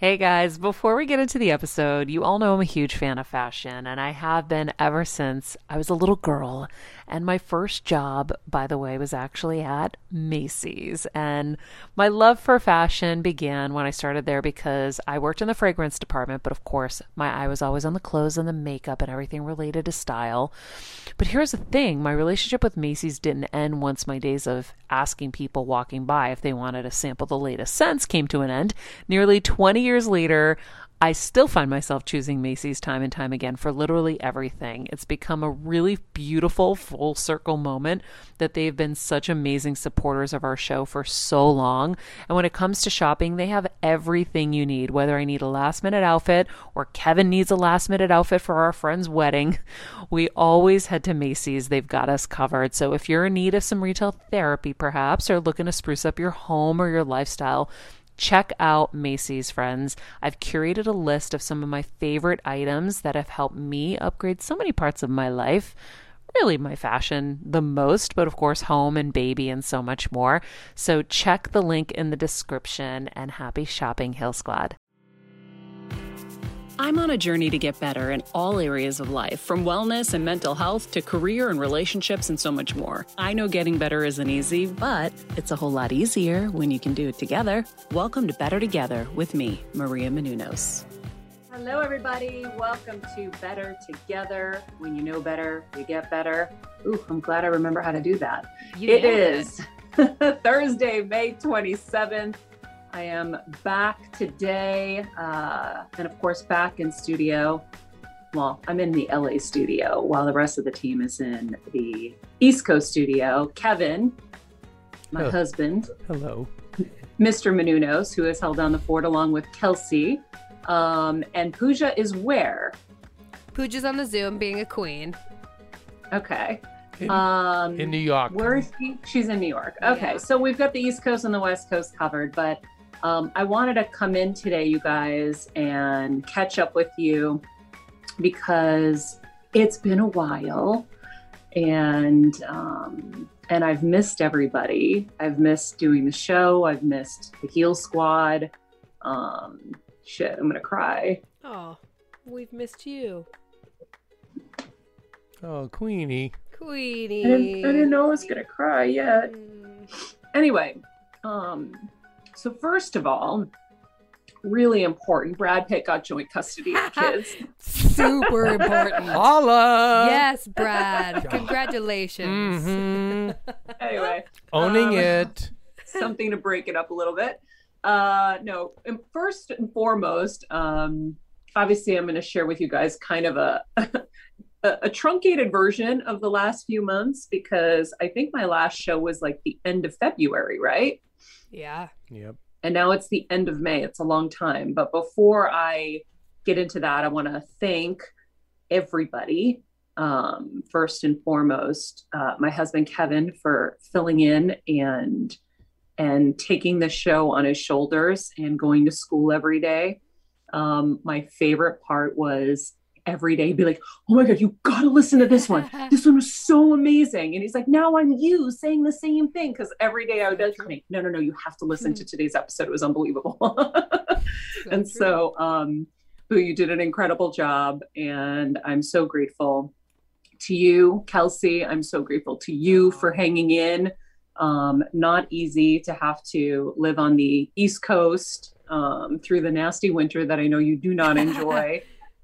Hey guys, before we get into the episode, you all know I'm a huge fan of fashion, and I have been ever since I was a little girl. And my first job, by the way, was actually at Macy's. And my love for fashion began when I started there because I worked in the fragrance department, but of course, my eye was always on the clothes and the makeup and everything related to style. But here's the thing, my relationship with Macy's didn't end once my days of asking people walking by if they wanted to sample the latest scents came to an end. Nearly 20 years later, I still find myself choosing Macy's time and time again for literally everything. It's become a really beautiful full circle moment that they've been such amazing supporters of our show for so long. And when it comes to shopping, they have everything you need, whether I need a last minute outfit or Kevin needs a last minute outfit for our friend's wedding. We always head to Macy's. They've got us covered. So if you're in need of some retail therapy, perhaps, or looking to spruce up your home or your lifestyle, check out Macy's, friends. I've curated a list of some of my favorite items that have helped me upgrade so many parts of my life. Really, my fashion the most, but of course, home and baby and so much more. So check the link in the description and happy shopping, Hill Squad. I'm on a journey to get better in all areas of life, from wellness and mental health to career and relationships and so much more. I know getting better isn't easy, but it's a whole lot easier when you can do it together. Welcome to Better Together with me, Maria Menounos. Hello, everybody. Welcome to Better Together. When you know better, you get better. Ooh, I'm glad I remember how to do that. It is Thursday, May 27th. I am back today, and of course back in studio. Well, I'm in the LA studio while the rest of the team is in the East Coast studio. Kevin, my husband. Hello. Mr. Menounos, who has held down the fort along with Kelsey. And Pooja is where? Pooja's on the Zoom being a queen. Okay. In New York. Where is she? She's in New York. Okay. Yeah. So we've got the East Coast and the West Coast covered, but I wanted to come in today, you guys, and catch up with you because it's been a while, and I've missed everybody. I've missed doing the show. I've missed the Heel Squad. Shit, I'm gonna cry. Oh, we've missed you, Oh, Queenie. Queenie. I didn't know I was gonna cry yet. Anyway, so first of all, really important, Brad Pitt got joint custody of the kids. Super important. Holla! Yes, Brad. Congratulations. Anyway, Owning it. something to break it up a little bit. No, and first and foremost, obviously I'm going to share with you guys kind of a truncated version of the last few months, because I think my last show was like the end of February, right? Yeah. Yep. And now it's the end of May. It's a long time. But before I get into that, I want to thank everybody. First and foremost, my husband, Kevin, for filling in and taking the show on his shoulders and going to school every day. My favorite part was every day he'd be like, oh my God, you got to listen to this one. This one was so amazing. And he's like, now I'm you saying the same thing. Because every day I would be like, no, you have to listen to today's episode. It was unbelievable. And so, Boo, you did an incredible job. And I'm so grateful to you, Kelsey. I'm so grateful to you for hanging in. Not easy to have to live on the East Coast through the nasty winter that I know you do not enjoy.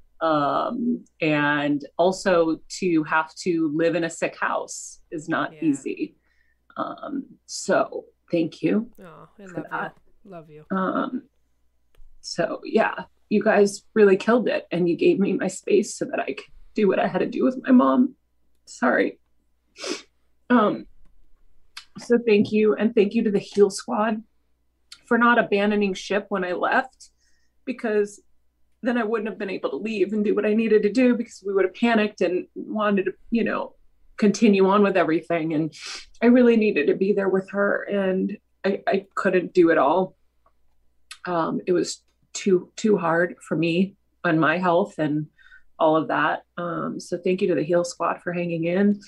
And also to have to live in a sick house is not easy. So thank you. Oh, I for that. Love you. So yeah, you guys really killed it, and you gave me my space so that I could do what I had to do with my mom. Sorry. So thank you. And thank you to the Heel Squad for not abandoning ship when I left, because then I wouldn't have been able to leave and do what I needed to do, because we would have panicked and wanted to, continue on with everything. And I really needed to be there with her, and I couldn't do it all. It was too hard for me and my health and all of that. So thank you to the Heel Squad for hanging in.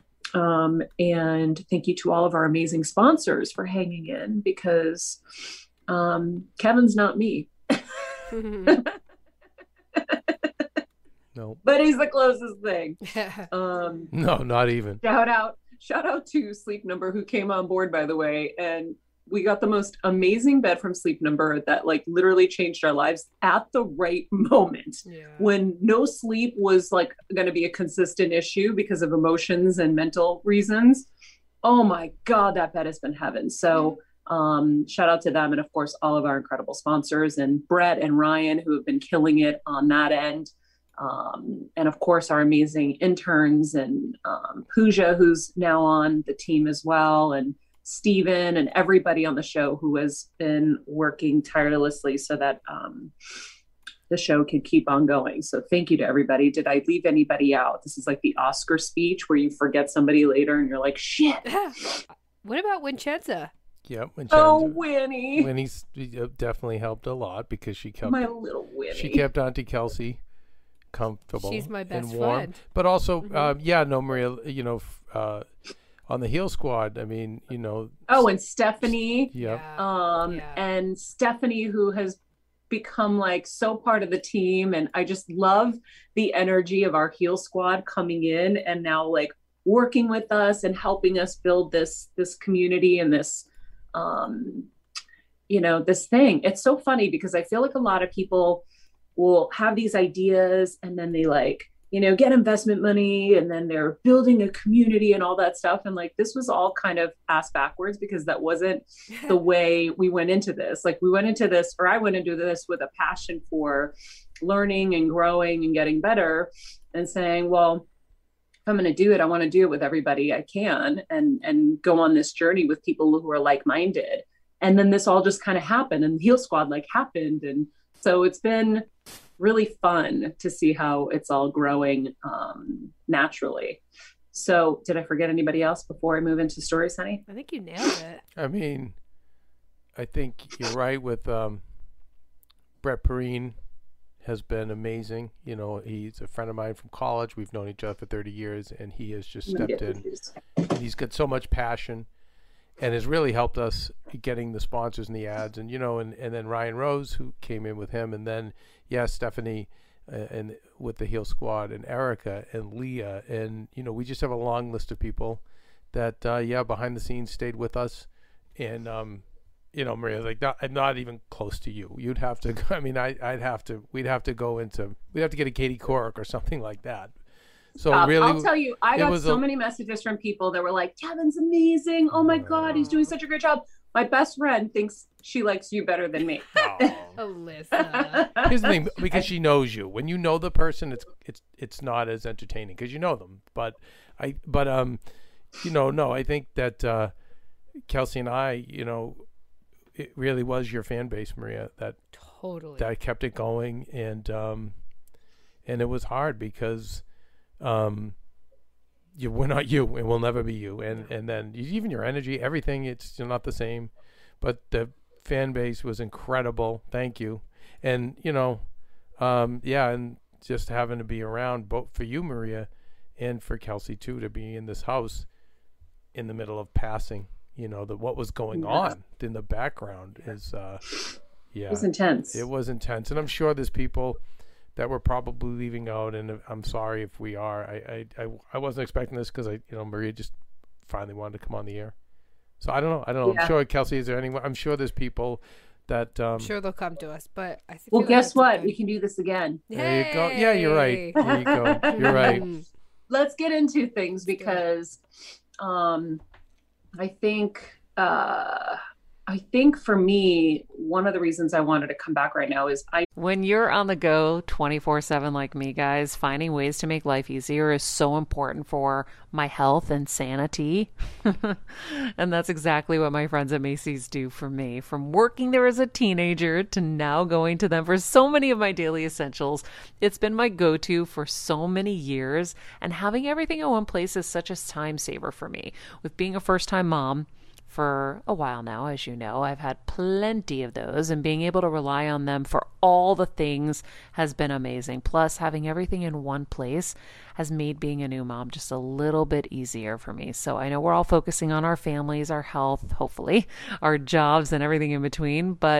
And thank you to all of our amazing sponsors for hanging in, because Kevin's not me. No. But he's the closest thing. No, not even. Shout out to Sleep Number, who came on board, by the way, and we got the most amazing bed from Sleep Number that like literally changed our lives at the right moment. When no sleep was like going to be a consistent issue because of emotions and mental reasons. Oh my God, that bed has been heaven. So shout out to them. And of course, all of our incredible sponsors and Brett and Ryan, who have been killing it on that end. And of course, our amazing interns and Pooja, who's now on the team as well, and Steven and everybody on the show who has been working tirelessly so that the show can keep on going. So thank you to everybody. Did I leave anybody out? This is like the Oscar speech where you forget somebody later and you're like, shit. What about Wincenza? Yep. Oh, Winnie. Winnie's definitely helped a lot because she kept my little Winnie. She kept Auntie Kelsey comfortable. She's my best and warm. friend. But also, Maria, on the Heel Squad, I mean, Oh, and Stephanie. Yep. And Stephanie, who has become like so part of the team. And I just love the energy of our Heel Squad coming in and now like working with us and helping us build this community and this, this thing. It's so funny because I feel like a lot of people will have these ideas and then they like, get investment money and then they're building a community and all that stuff. And like, this was all kind of ass backwards because that wasn't the way we went into this. Like I went into this with a passion for learning and growing and getting better and saying, well, if I'm going to do it, I want to do it with everybody I can and go on this journey with people who are like-minded. And then this all just kind of happened and Heel Squad happened. And so it's been really fun to see how it's all growing naturally. So did I forget anybody else before I move into stories, honey? I think you nailed it. I mean, I think you're right with Brett Perrine has been amazing. He's a friend of mine from college. We've known each other for 30 years, and he has just stepped in. And he's got so much passion and has really helped us getting the sponsors and the ads. And, and then Ryan Rose, who came in with him, and then, Stephanie and with the Heel Squad, and Erica and Leah. And, we just have a long list of people that, behind the scenes stayed with us. And, Maria, not even close to you. You'd have to, we'd have to get a Katie Couric or something like that. So really, I'll tell you, I got so many messages from people that were like, Kevin's amazing. Oh my God, he's doing such a great job. My best friend thinks she likes you better than me. Alyssa. Here's the thing, because she knows you. When you know the person, it's not as entertaining because you know them. I think that Kelsey and I, it really was your fan base, Maria, that kept it going, and it was hard because we're not you, and we'll never be you, and then even your energy, everything, it's not the same. But the fan base was incredible. Thank you. And and just having to be around both for you, Maria, and for Kelsey too, to be in this house in the middle of passing, what was going on in the background is it was intense. It was intense. And I'm sure there's people that we're probably leaving out, and I'm sorry if we are. I wasn't expecting this because Maria just finally wanted to come on the air. So I don't know. Yeah. I'm sure, Kelsey, is there anyone? I'm sure there's people that. I'm sure they'll come to us, but I think. Well, guess what? We can do this again. There you go. Yeah, you're right. There you go. You're right. Let's get into things because, I think for me, one of the reasons I wanted to come back right now is when you're on the go 24/7 like me, guys, finding ways to make life easier is so important for my health and sanity. And that's exactly what my friends at Macy's do for me. From working there as a teenager to now going to them for so many of my daily essentials, it's been my go-to for so many years. And having everything in one place is such a time saver for me. With being a first-time mom, for a while now, as you know, I've had plenty of those, and being able to rely on them for all the things has been amazing. Plus, having everything in one place has made being a new mom just a little bit easier for me. So I know we're all focusing on our families, our health, hopefully, our jobs and everything in between, but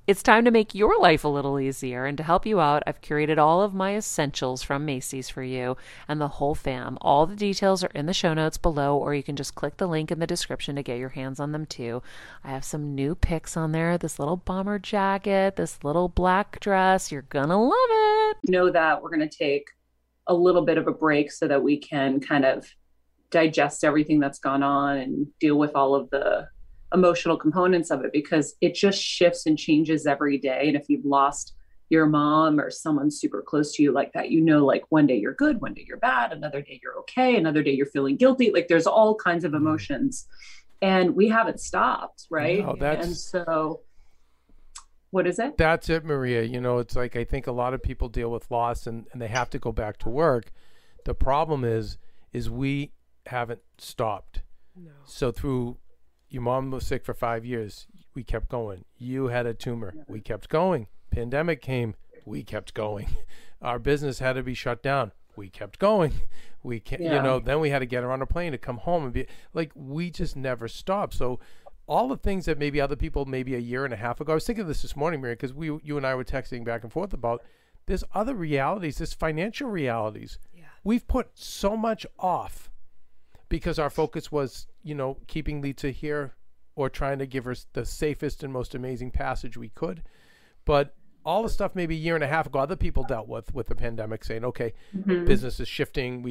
It's time to make your life a little easier, and to help you out, I've curated all of my essentials from Macy's for you and the whole fam. All the details are in the show notes below, or you can just click the link in the description to get your hands on them too. I have some new picks on there, this little bomber jacket, this little black dress. You're gonna love it. Know that we're going to take a little bit of a break so that we can kind of digest everything that's gone on and deal with all of the emotional components of it, because it just shifts and changes every day. And if you've lost your mom or someone super close to you like that, like one day you're good, one day you're bad, another day you're okay, another day you're feeling guilty. Like there's all kinds of emotions, and we haven't stopped, right? No, and so what is it? That's it, Maria. It's like, I think a lot of people deal with loss and they have to go back to work. The problem is we haven't stopped. No. So through, your mom was sick for 5 years, we kept going. You had a tumor, we kept going. Pandemic came, we kept going. Our business had to be shut down, we kept going. We can't, then we had to get her on a plane to come home and be like, we just never stopped. So all the things that maybe other people, maybe a year and a half ago, I was thinking of this morning, Maria, because you and I were texting back and forth about, there's other realities, there's financial realities. Yeah. We've put so much off because our focus was, keeping Lisa here or trying to give her the safest and most amazing passage we could. But all the stuff maybe a year and a half ago, other people dealt with the pandemic, saying, okay, business is shifting.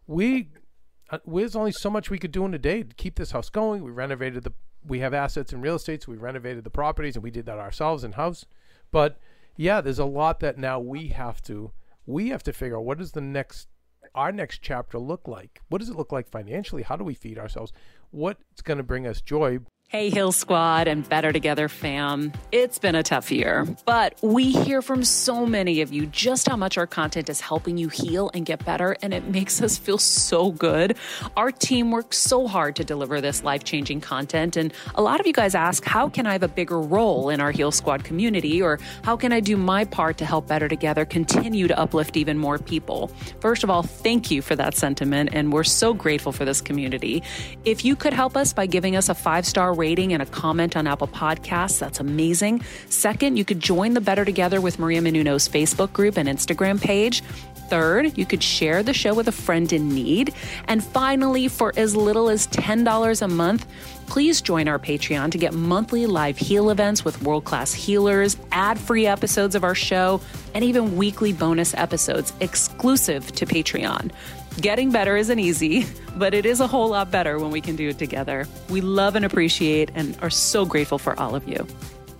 There's only so much we could do in a day to keep this house going. We have assets in real estate, so we renovated the properties, and we did that ourselves in-house. But yeah, there's a lot that now we have to figure out, what is our next chapter look like? What does it look like financially? How do we feed ourselves? What's going to bring us joy? Hey, Hill Squad and Better Together fam. It's been a tough year, but we hear from so many of you just how much our content is helping you heal and get better, and it makes us feel so good. Our team works so hard to deliver this life-changing content, and a lot of you guys ask, how can I have a bigger role in our Heal Squad community, or how can I do my part to help Better Together continue to uplift even more people? First of all, thank you for that sentiment, and we're so grateful for this community. If you could help us by giving us a 5-star rating and a comment on Apple Podcasts, that's amazing. Second, you could join the Better Together with Maria Menounos Facebook group and Instagram page. Third, you could share the show with a friend in need. And finally, for as little as $10 a month, please join our Patreon to get monthly live heal events with world-class healers, ad-free episodes of our show, and even weekly bonus episodes exclusive to Patreon. Getting better isn't easy, but it is a whole lot better when we can do it together. We love and appreciate and are so grateful for all of you.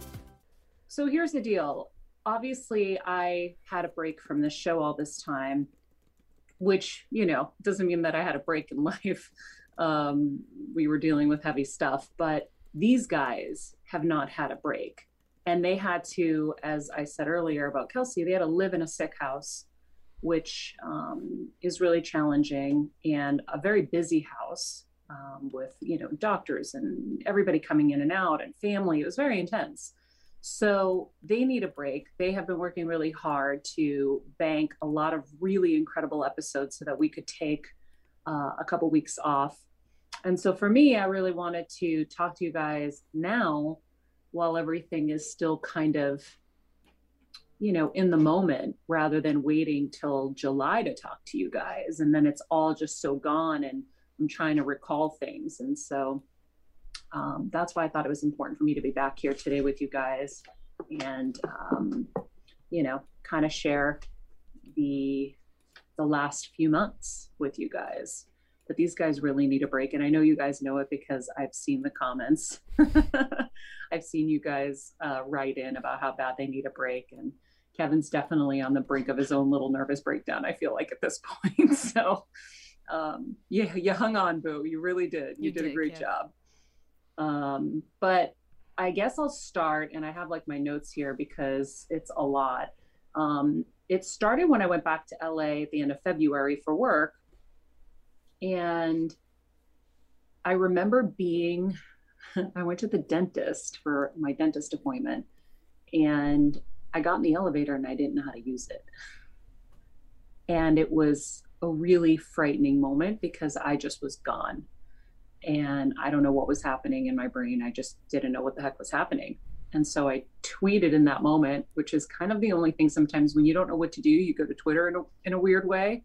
So here's the deal. Obviously, I had a break from this show all this time, which, doesn't mean that I had a break in life. We were dealing with heavy stuff, but these guys have not had a break. And they had to, as I said earlier about Kelsey, they had to live in a sick house, which is really challenging, and a very busy house with, doctors and everybody coming in and out and family. It was very intense. So they need a break. They have been working really hard to bank a lot of really incredible episodes so that we could take a couple weeks off. And so for me, I really wanted to talk to you guys now while everything is still kind of in the moment, rather than waiting till July to talk to you guys. And then it's all just so gone, and I'm trying to recall things. And so that's why I thought it was important for me to be back here today with you guys and, kind of share the last few months with you guys. But these guys really need a break. And I know you guys know it because I've seen the comments. I've seen you guys write in about how bad they need a break. And Kevin's definitely on the brink of his own little nervous breakdown, I feel like, at this point. So you hung on, Boo. You really did. You did a great job. But I guess I'll start, and I have my notes here because it's a lot. It started when I went back to LA at the end of February for work. And I remember I went to the dentist for my dentist appointment, and I got in the elevator and I didn't know how to use it. And it was a really frightening moment because I just was gone. And I don't know what was happening in my brain. I just didn't know what the heck was happening. And so I tweeted in that moment, which is kind of the only thing sometimes when you don't know what to do, you go to Twitter in a weird way,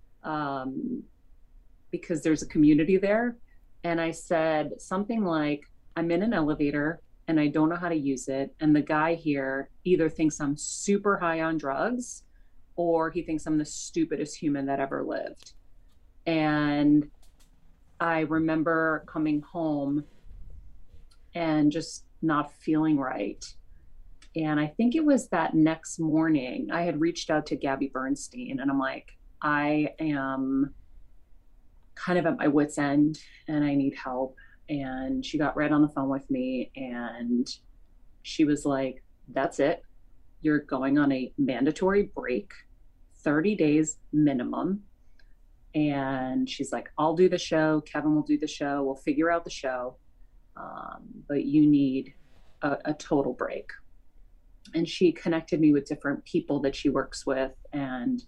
because there's a community there. And I said something like, I'm in an elevator and I don't know how to use it. And the guy here either thinks I'm super high on drugs or he thinks I'm the stupidest human that ever lived. And I remember coming home and just not feeling right. And I think it was that next morning I had reached out to Gabby Bernstein and I'm like, I am kind of at my wit's end and I need help. And she got right on the phone with me and she was like, that's it. You're going on a mandatory break, 30 days minimum. And she's like, I'll do the show. Kevin will do the show. We'll figure out the show. But you need a total break. And she connected me with different people that she works with. And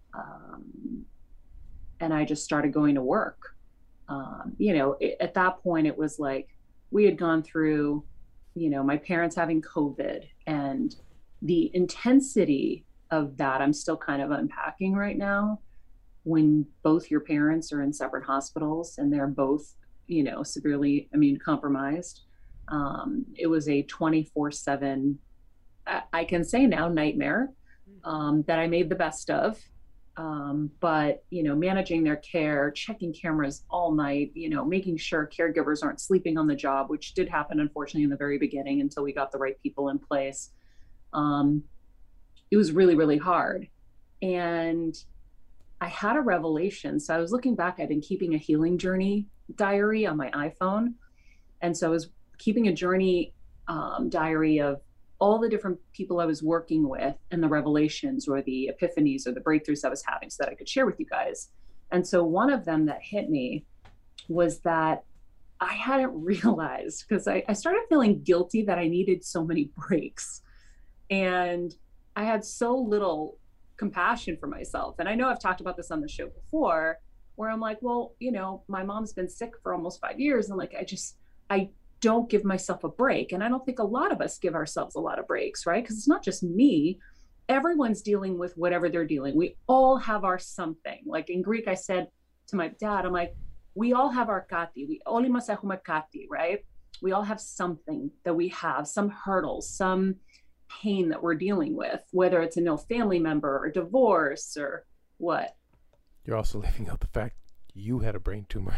I just started going to work. At that point, it was like we had gone through, my parents having COVID and the intensity of that. I'm still kind of unpacking right now when both your parents are in separate hospitals and they're both, severely immune compromised. It was a 24/7, I can say now, nightmare that I made the best of. But, managing their care, checking cameras all night, making sure caregivers aren't sleeping on the job, which did happen, unfortunately, in the very beginning until we got the right people in place. It was really, really hard. And I had a revelation. So I was looking back, I'd been keeping a healing journey diary on my iPhone. And so I was keeping a journey diary of all the different people I was working with and the revelations or the epiphanies or the breakthroughs I was having so that I could share with you guys. And so one of them that hit me was that I hadn't realized, because I started feeling guilty that I needed so many breaks. And I had so little compassion for myself. And I know I've talked about this on the show before, where I'm like, well, my mom's been sick for almost 5 years. And like, I don't give myself a break. And I don't think a lot of us give ourselves a lot of breaks, right? Because it's not just me. Everyone's dealing with whatever they're dealing. We all have our something. Like in Greek, I said to my dad, I'm like, we all have our kati. We όλοι μας έχουμε kati, right? We all have something that we have, some hurdles, some pain that we're dealing with, whether it's an ill family member or divorce or what. You're also leaving out the fact you had a brain tumor.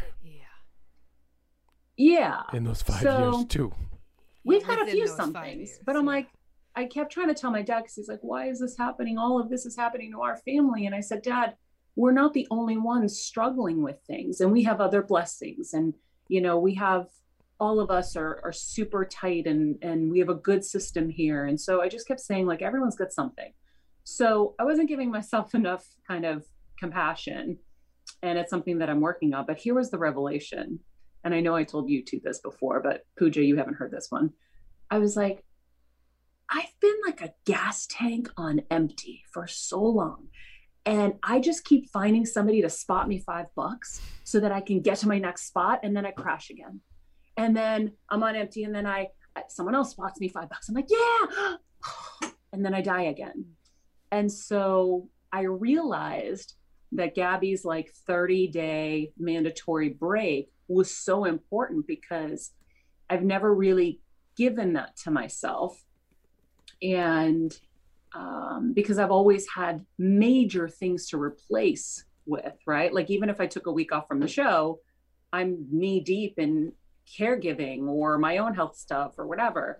Yeah. In those 5 years too. We've had a few somethings, but I'm like, I kept trying to tell my dad, because he's like, why is this happening? All of this is happening to our family. And I said, Dad, we're not the only ones struggling with things. And we have other blessings. And, we have, all of us are super tight and we have a good system here. And so I just kept saying, like, everyone's got something. So I wasn't giving myself enough kind of compassion. And it's something that I'm working on. But here was the revelation. And I know I told you two this before, but Pooja, you haven't heard this one. I was like, I've been like a gas tank on empty for so long. And I just keep finding somebody to spot me $5 so that I can get to my next spot. And then I crash again. And then I'm on empty. And then someone else spots me $5. I'm like, yeah. And then I die again. And so I realized that Gabby's like 30-day mandatory break was so important, because I've never really given that to myself. And because I've always had major things to replace with, right? Like even if I took a week off from the show, I'm knee deep in caregiving or my own health stuff or whatever.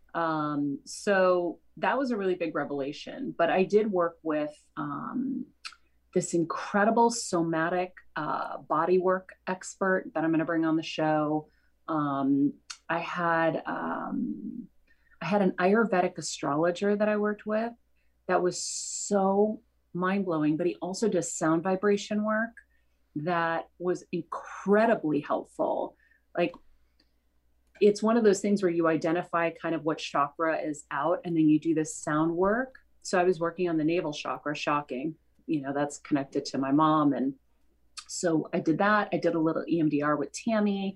So that was a really big revelation. But I did work with this incredible somatic body work expert that I'm going to bring on the show. I had an Ayurvedic astrologer that I worked with that was so mind-blowing, but he also does sound vibration work that was incredibly helpful. Like, it's one of those things where you identify kind of what chakra is out, and then you do this sound work. So I was working on the navel chakra, shocking, that's connected to my mom. And so I did that. I did a little EMDR with Tammy.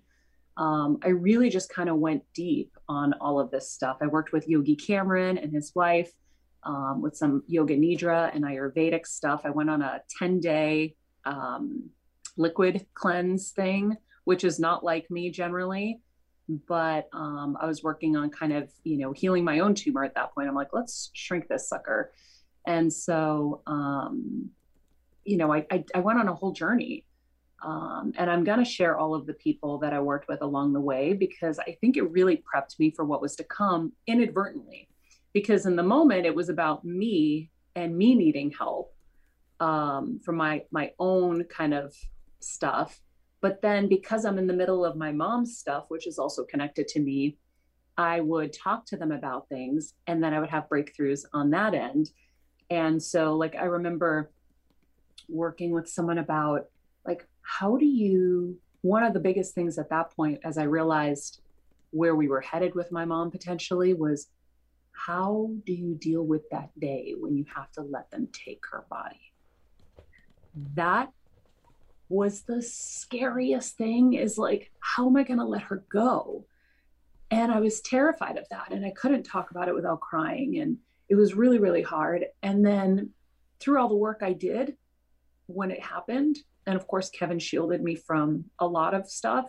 I really just kind of went deep on all of this stuff. I worked with Yogi Cameron and his wife with some yoga nidra and Ayurvedic stuff. I went on a 10-day liquid cleanse thing, which is not like me generally. But I was working on kind of, healing my own tumor at that point. I'm like, let's shrink this sucker. And so, I went on a whole journey. And I'm going to share all of the people that I worked with along the way, because I think it really prepped me for what was to come inadvertently. Because in the moment, it was about me and me needing help for my own kind of stuff. But then because I'm in the middle of my mom's stuff, which is also connected to me, I would talk to them about things, and then I would have breakthroughs on that end. And so like, I remember working with someone about like, one of the biggest things at that point, as I realized where we were headed with my mom potentially, was how do you deal with that day when you have to let them take her body? That was the scariest thing, is like, how am I going to let her go? And I was terrified of that. And I couldn't talk about it without crying. And it was really, really hard. And then through all the work I did when it happened, and of course, Kevin shielded me from a lot of stuff,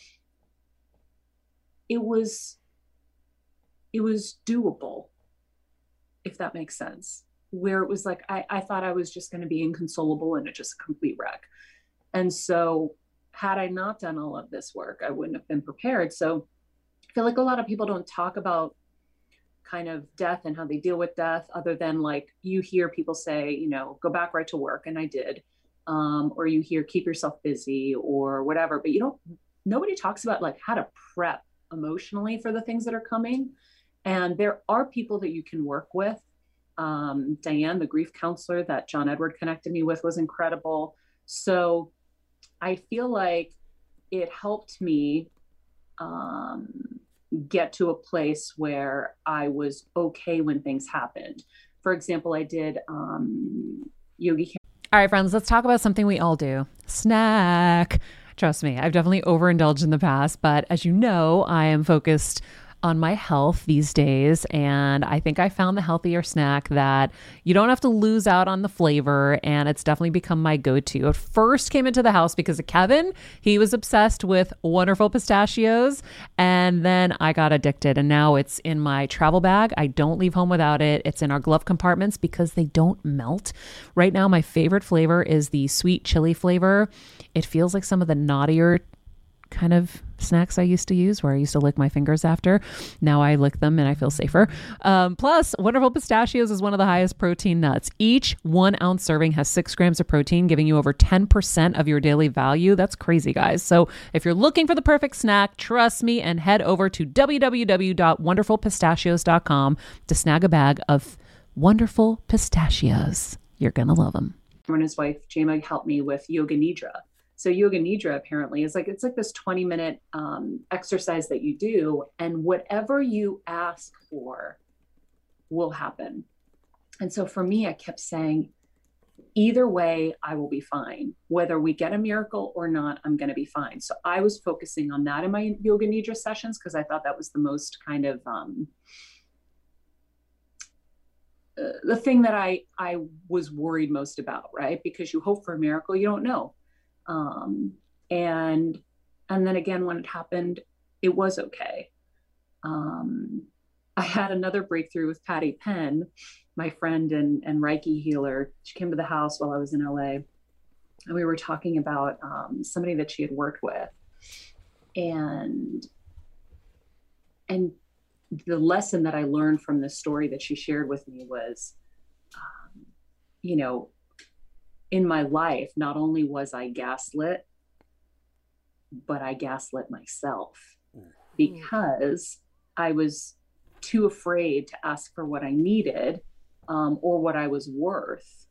it was doable, if that makes sense. Where it was like, I thought I was just going to be inconsolable and just a complete wreck. And so had I not done all of this work, I wouldn't have been prepared. So I feel like a lot of people don't talk about kind of death and how they deal with death, other than like, you hear people say, go back right to work. And I did. Or you hear, keep yourself busy or whatever, but nobody talks about like how to prep emotionally for the things that are coming. And there are people that you can work with. Diane, the grief counselor that John Edward connected me with, was incredible. So I feel like it helped me get to a place where I was okay when things happened. For example, I did Yogi. All right, friends, let's talk about something we all do. Snack. Trust me, I've definitely overindulged in the past, but as you know, I am focused on my health these days. And I think I found the healthier snack that you don't have to lose out on the flavor. And it's definitely become my go-to. It first came into the house because of Kevin. He was obsessed with Wonderful Pistachios. And then I got addicted. And now it's in my travel bag. I don't leave home without it. It's in our glove compartments because they don't melt. Right now, my favorite flavor is the sweet chili flavor. It feels like some of the naughtier kind of snacks I used to use, where I used to lick my fingers after. Now I lick them and I feel safer. Plus, Wonderful Pistachios is one of the highest protein nuts. Each 1 ounce serving has 6 grams of protein, giving you over 10% of your daily value. That's crazy, guys. So if you're looking for the perfect snack, trust me and head over to www.wonderfulpistachios.com to snag a bag of Wonderful Pistachios. You're going to love them. And his wife, Jema, helped me with Yoga Nidra. So Yoga Nidra apparently is like, it's like this 20-minute exercise that you do, and whatever you ask for will happen. And so for me, I kept saying, either way, I will be fine. Whether we get a miracle or not, I'm going to be fine. So I was focusing on that in my Yoga Nidra sessions, because I thought that was the most kind of the thing that I was worried most about, right? Because you hope for a miracle, you don't know. And then again, when it happened, it was okay. I had another breakthrough with Patty Penn, my friend and Reiki healer. She came to the house while I was in LA, and we were talking about, somebody that she had worked with, and the lesson that I learned from this story that she shared with me was, in my life, not only was I gaslit, but I gaslit myself, because I was too afraid to ask for what I needed, or what I was worth.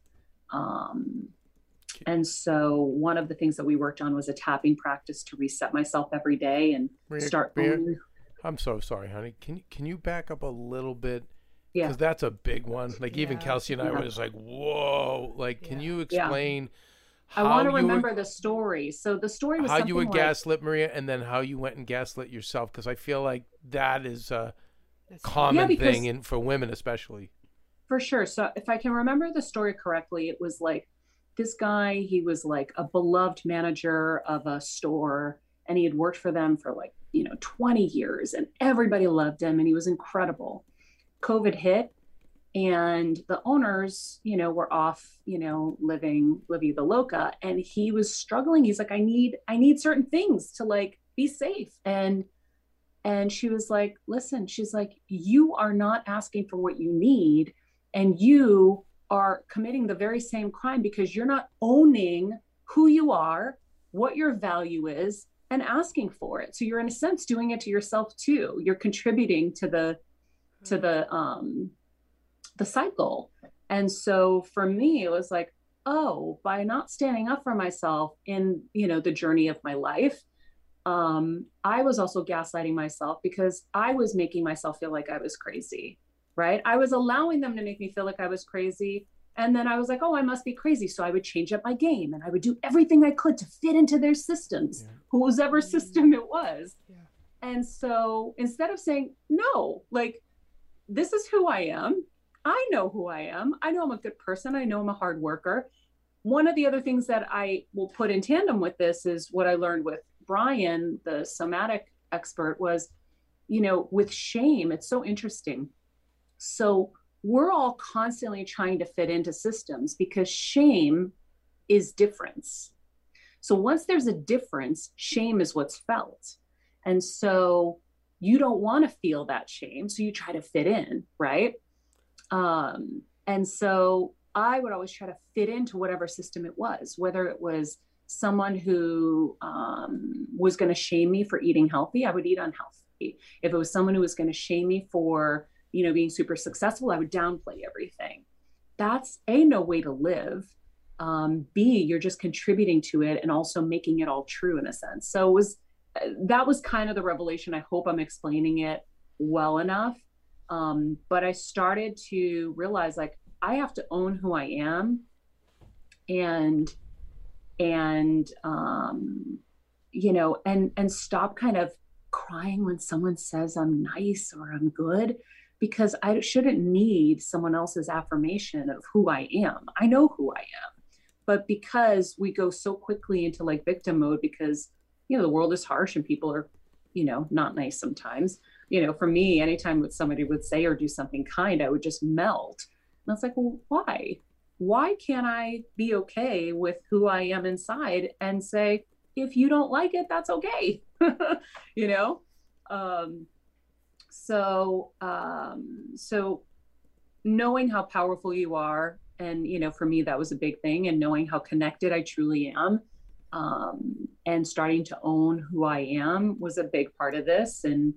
And so one of the things that we worked on was a tapping practice to reset myself every day and start. I'm so sorry, honey. Can you back up a little bit? Yeah. Because that's a big one. Like even Kelsey and I was like, whoa. Like, can you explain I want to you were- remember the story. So the story was how something you would like, gaslit Maria, and then how you went and gaslit yourself, because I feel like that is a That's- common because- thing, and for women especially. for sure. So if I can remember the story correctly, it was like this guy, he was like a beloved manager of a store, and he had worked for them for like, 20 years, and everybody loved him, and he was incredible. COVID hit, and the owners, were off, living La Vida Loca, and he was struggling. He's like, I need certain things to like be safe. And she was like, listen, she's like, you are not asking for what you need, and you are committing the very same crime because you're not owning who you are, what your value is, and asking for it. So you're in a sense doing it to yourself too. You're contributing to the cycle. And so for me, it was like, oh, by not standing up for myself in, the journey of my life, I was also gaslighting myself because I was making myself feel like I was crazy, right? I was allowing them to make me feel like I was crazy. And then I was like, oh, I must be crazy. So I would change up my game and I would do everything I could to fit into their systems, whosever system it was. Yeah. And so instead of saying, no, like, this is who I am. I know who I am. I know I'm a good person. I know I'm a hard worker. One of the other things that I will put in tandem with this is what I learned with Brian, the somatic expert, was, with shame, it's so interesting. So we're all constantly trying to fit into systems because shame is difference. So once there's a difference, shame is what's felt. And so you don't want to feel that shame. So you try to fit in, right? And so I would always try to fit into whatever system it was, whether it was someone who was going to shame me for eating healthy, I would eat unhealthy. If it was someone who was going to shame me for, being super successful, I would downplay everything. That's A, no way to live. B, you're just contributing to it and also making it all true in a sense. So that was kind of the revelation. I hope I'm explaining it well enough. But I started to realize, like, I have to own who I am and stop kind of crying when someone says I'm nice or I'm good, because I shouldn't need someone else's affirmation of who I am. I know who I am. But because we go so quickly into like victim mode because, the world is harsh and people are, not nice sometimes. For me, anytime somebody would say or do something kind, I would just melt. And I was like, well, why? Why can't I be okay with who I am inside and say, if you don't like it, that's okay. So knowing how powerful you are, and, for me, that was a big thing, and knowing how connected I truly am, and starting to own who I am was a big part of this. And,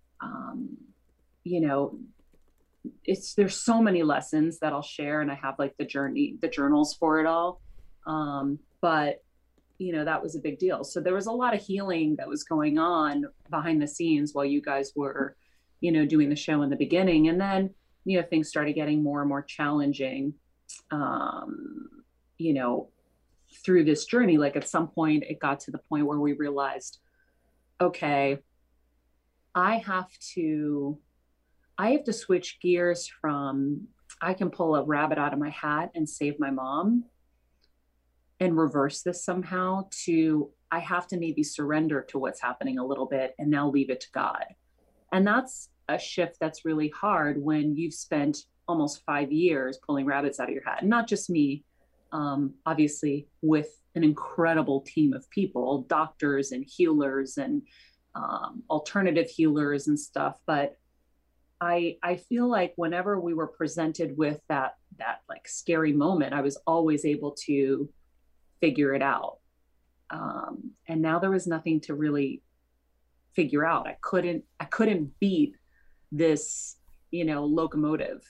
there's so many lessons that I'll share, and I have like the journals for it all. But that was a big deal. So there was a lot of healing that was going on behind the scenes while you guys were, doing the show in the beginning. And then, things started getting more and more challenging, through this journey. Like at some point it got to the point where we realized, okay, I have to switch gears from, I can pull a rabbit out of my hat and save my mom, and reverse this somehow to, I have to maybe surrender to what's happening a little bit and now leave it to God. And that's a shift that's really hard when you've spent almost 5 years pulling rabbits out of your hat. And not just me, obviously with an incredible team of people, doctors and healers and alternative healers and stuff. But I feel like whenever we were presented with that like scary moment, I was always able to figure it out. And now there was nothing to really figure out. I couldn't beat this, locomotive.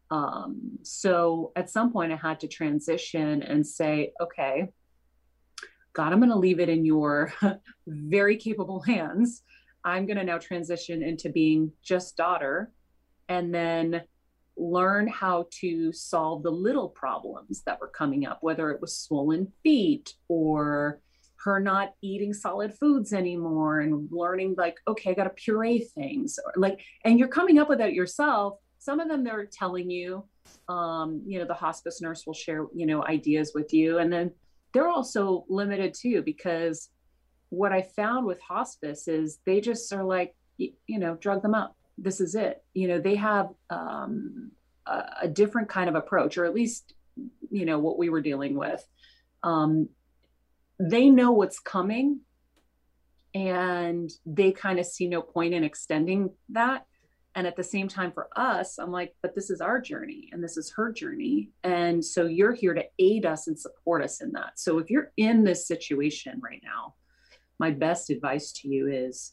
So at some point I had to transition and say, okay, God, I'm going to leave it in your very capable hands. I'm going to now transition into being just daughter. And then learn how to solve the little problems that were coming up, whether it was swollen feet or her not eating solid foods anymore, and learning like, okay, I got to puree things, or like, and you're coming up with it yourself. Some of them they're telling you, the hospice nurse will share, ideas with you. And then they're also limited too, because what I found with hospice is they just are like, drug them up. This is it. They have a different kind of approach, or at least, what we were dealing with. They know what's coming, and they kind of see no point in extending that. And at the same time for us, I'm like, but this is our journey and this is her journey. And so you're here to aid us and support us in that. So if you're in this situation right now, my best advice to you is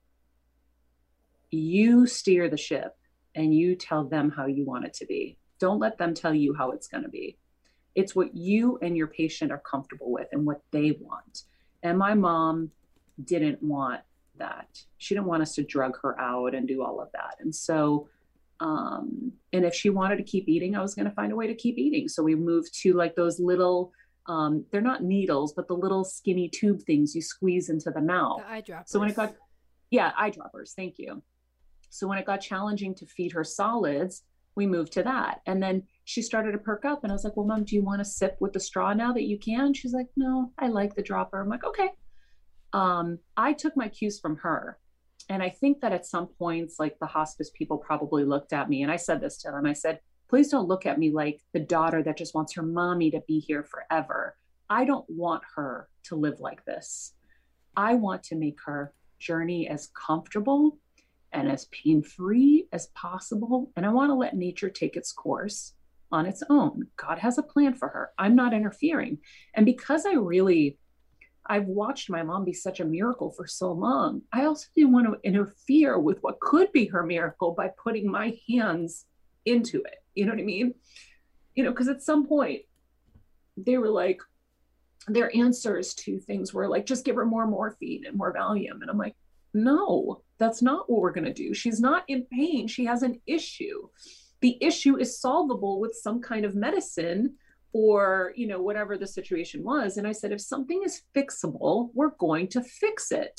you steer the ship and you tell them how you want it to be. Don't let them tell you how it's going to be. It's what you and your patient are comfortable with and what they want. And my mom didn't want that. She didn't want us to drug her out and do all of that. And so, and if she wanted to keep eating, I was going to find a way to keep eating. So we moved to like those little, they're not needles, but the little skinny tube things you squeeze into the mouth. The eyedroppers. So when it got, eyedroppers, thank you. So when it got challenging to feed her solids, we moved to that. And then she started to perk up and I was like, well, Mom, do you want to sip with the straw now that you can? She's like, no, I like the dropper. I'm like, okay. I took my cues from her. And I think that at some points, like the hospice people probably looked at me, and I said this to them. I said, please don't look at me like the daughter that just wants her mommy to be here forever. I don't want her to live like this. I want to make her journey as comfortable and as pain-free as possible. And I want to let nature take its course on its own. God has a plan for her. I'm not interfering. And because I've watched my mom be such a miracle for so long, I also didn't want to interfere with what could be her miracle by putting my hands into it. You know what I mean? Because at some point they were like, their answers to things were like, just give her more morphine and more Valium. And I'm like, no, that's not what we're going to do. She's not in pain. She has an issue. The issue is solvable with some kind of medicine or, whatever the situation was. And I said, if something is fixable, we're going to fix it.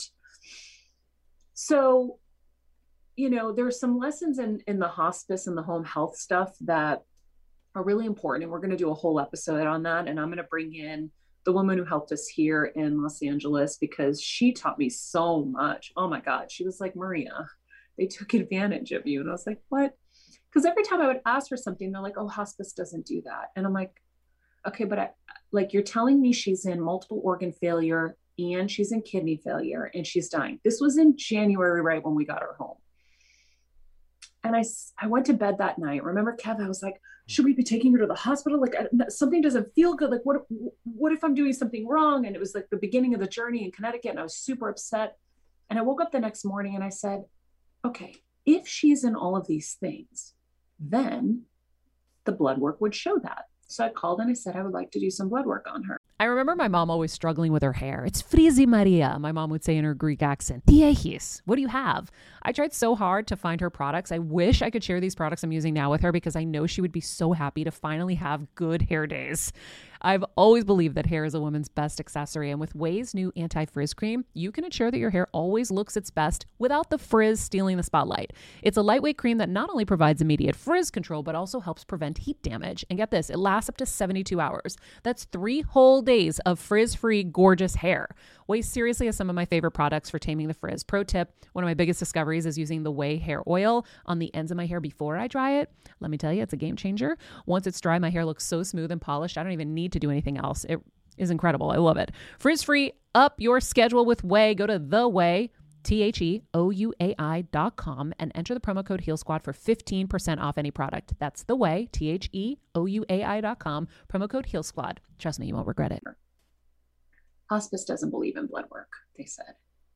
So, there's some lessons in the hospice and the home health stuff that are really important. And we're going to do a whole episode on that. And I'm going to bring in the woman who helped us here in Los Angeles, because she taught me so much. Oh my God. She was like, Maria, they took advantage of you. And I was like, what? Because every time I would ask her something, they're like, oh, hospice doesn't do that. And I'm like, okay, but you're telling me she's in multiple organ failure and she's in kidney failure and she's dying. This was in January, right when we got her home. And I went to bed that night. Remember, Kev, I was like, should we be taking her to the hospital? Like something doesn't feel good. Like what if I'm doing something wrong? And it was like the beginning of the journey in Connecticut. And I was super upset. And I woke up the next morning and I said, okay, if she's in all of these things, then the blood work would show that. So I called and I said, I would like to do some blood work on her. I remember my mom always struggling with her hair. It's frizzy Maria, my mom would say in her Greek accent. Diehis, what do you have? I tried so hard to find her products. I wish I could share these products I'm using now with her, because I know she would be so happy to finally have good hair days. I've always believed that hair is a woman's best accessory, and with Ouai's new anti-frizz cream, you can ensure that your hair always looks its best without the frizz stealing the spotlight. It's a lightweight cream that not only provides immediate frizz control, but also helps prevent heat damage. And get this, it lasts up to 72 hours. That's 3 whole days of frizz-free, gorgeous hair. Ouai seriously has some of my favorite products for taming the frizz. Pro tip, one of my biggest discoveries is using the Ouai hair oil on the ends of my hair before I dry it. Let me tell you, it's a game changer. Once it's dry, my hair looks so smooth and polished, I don't even need to do anything else. It is incredible. I love it. Frizz-free, up your schedule with Ouai. Go to the Ouai, TheOuai.com, and enter the promo code HealSquad for 15% off any product. That's the Ouai, TheOuai.com, promo code HealSquad. Trust me, you won't regret it. Hospice doesn't believe in blood work, they said.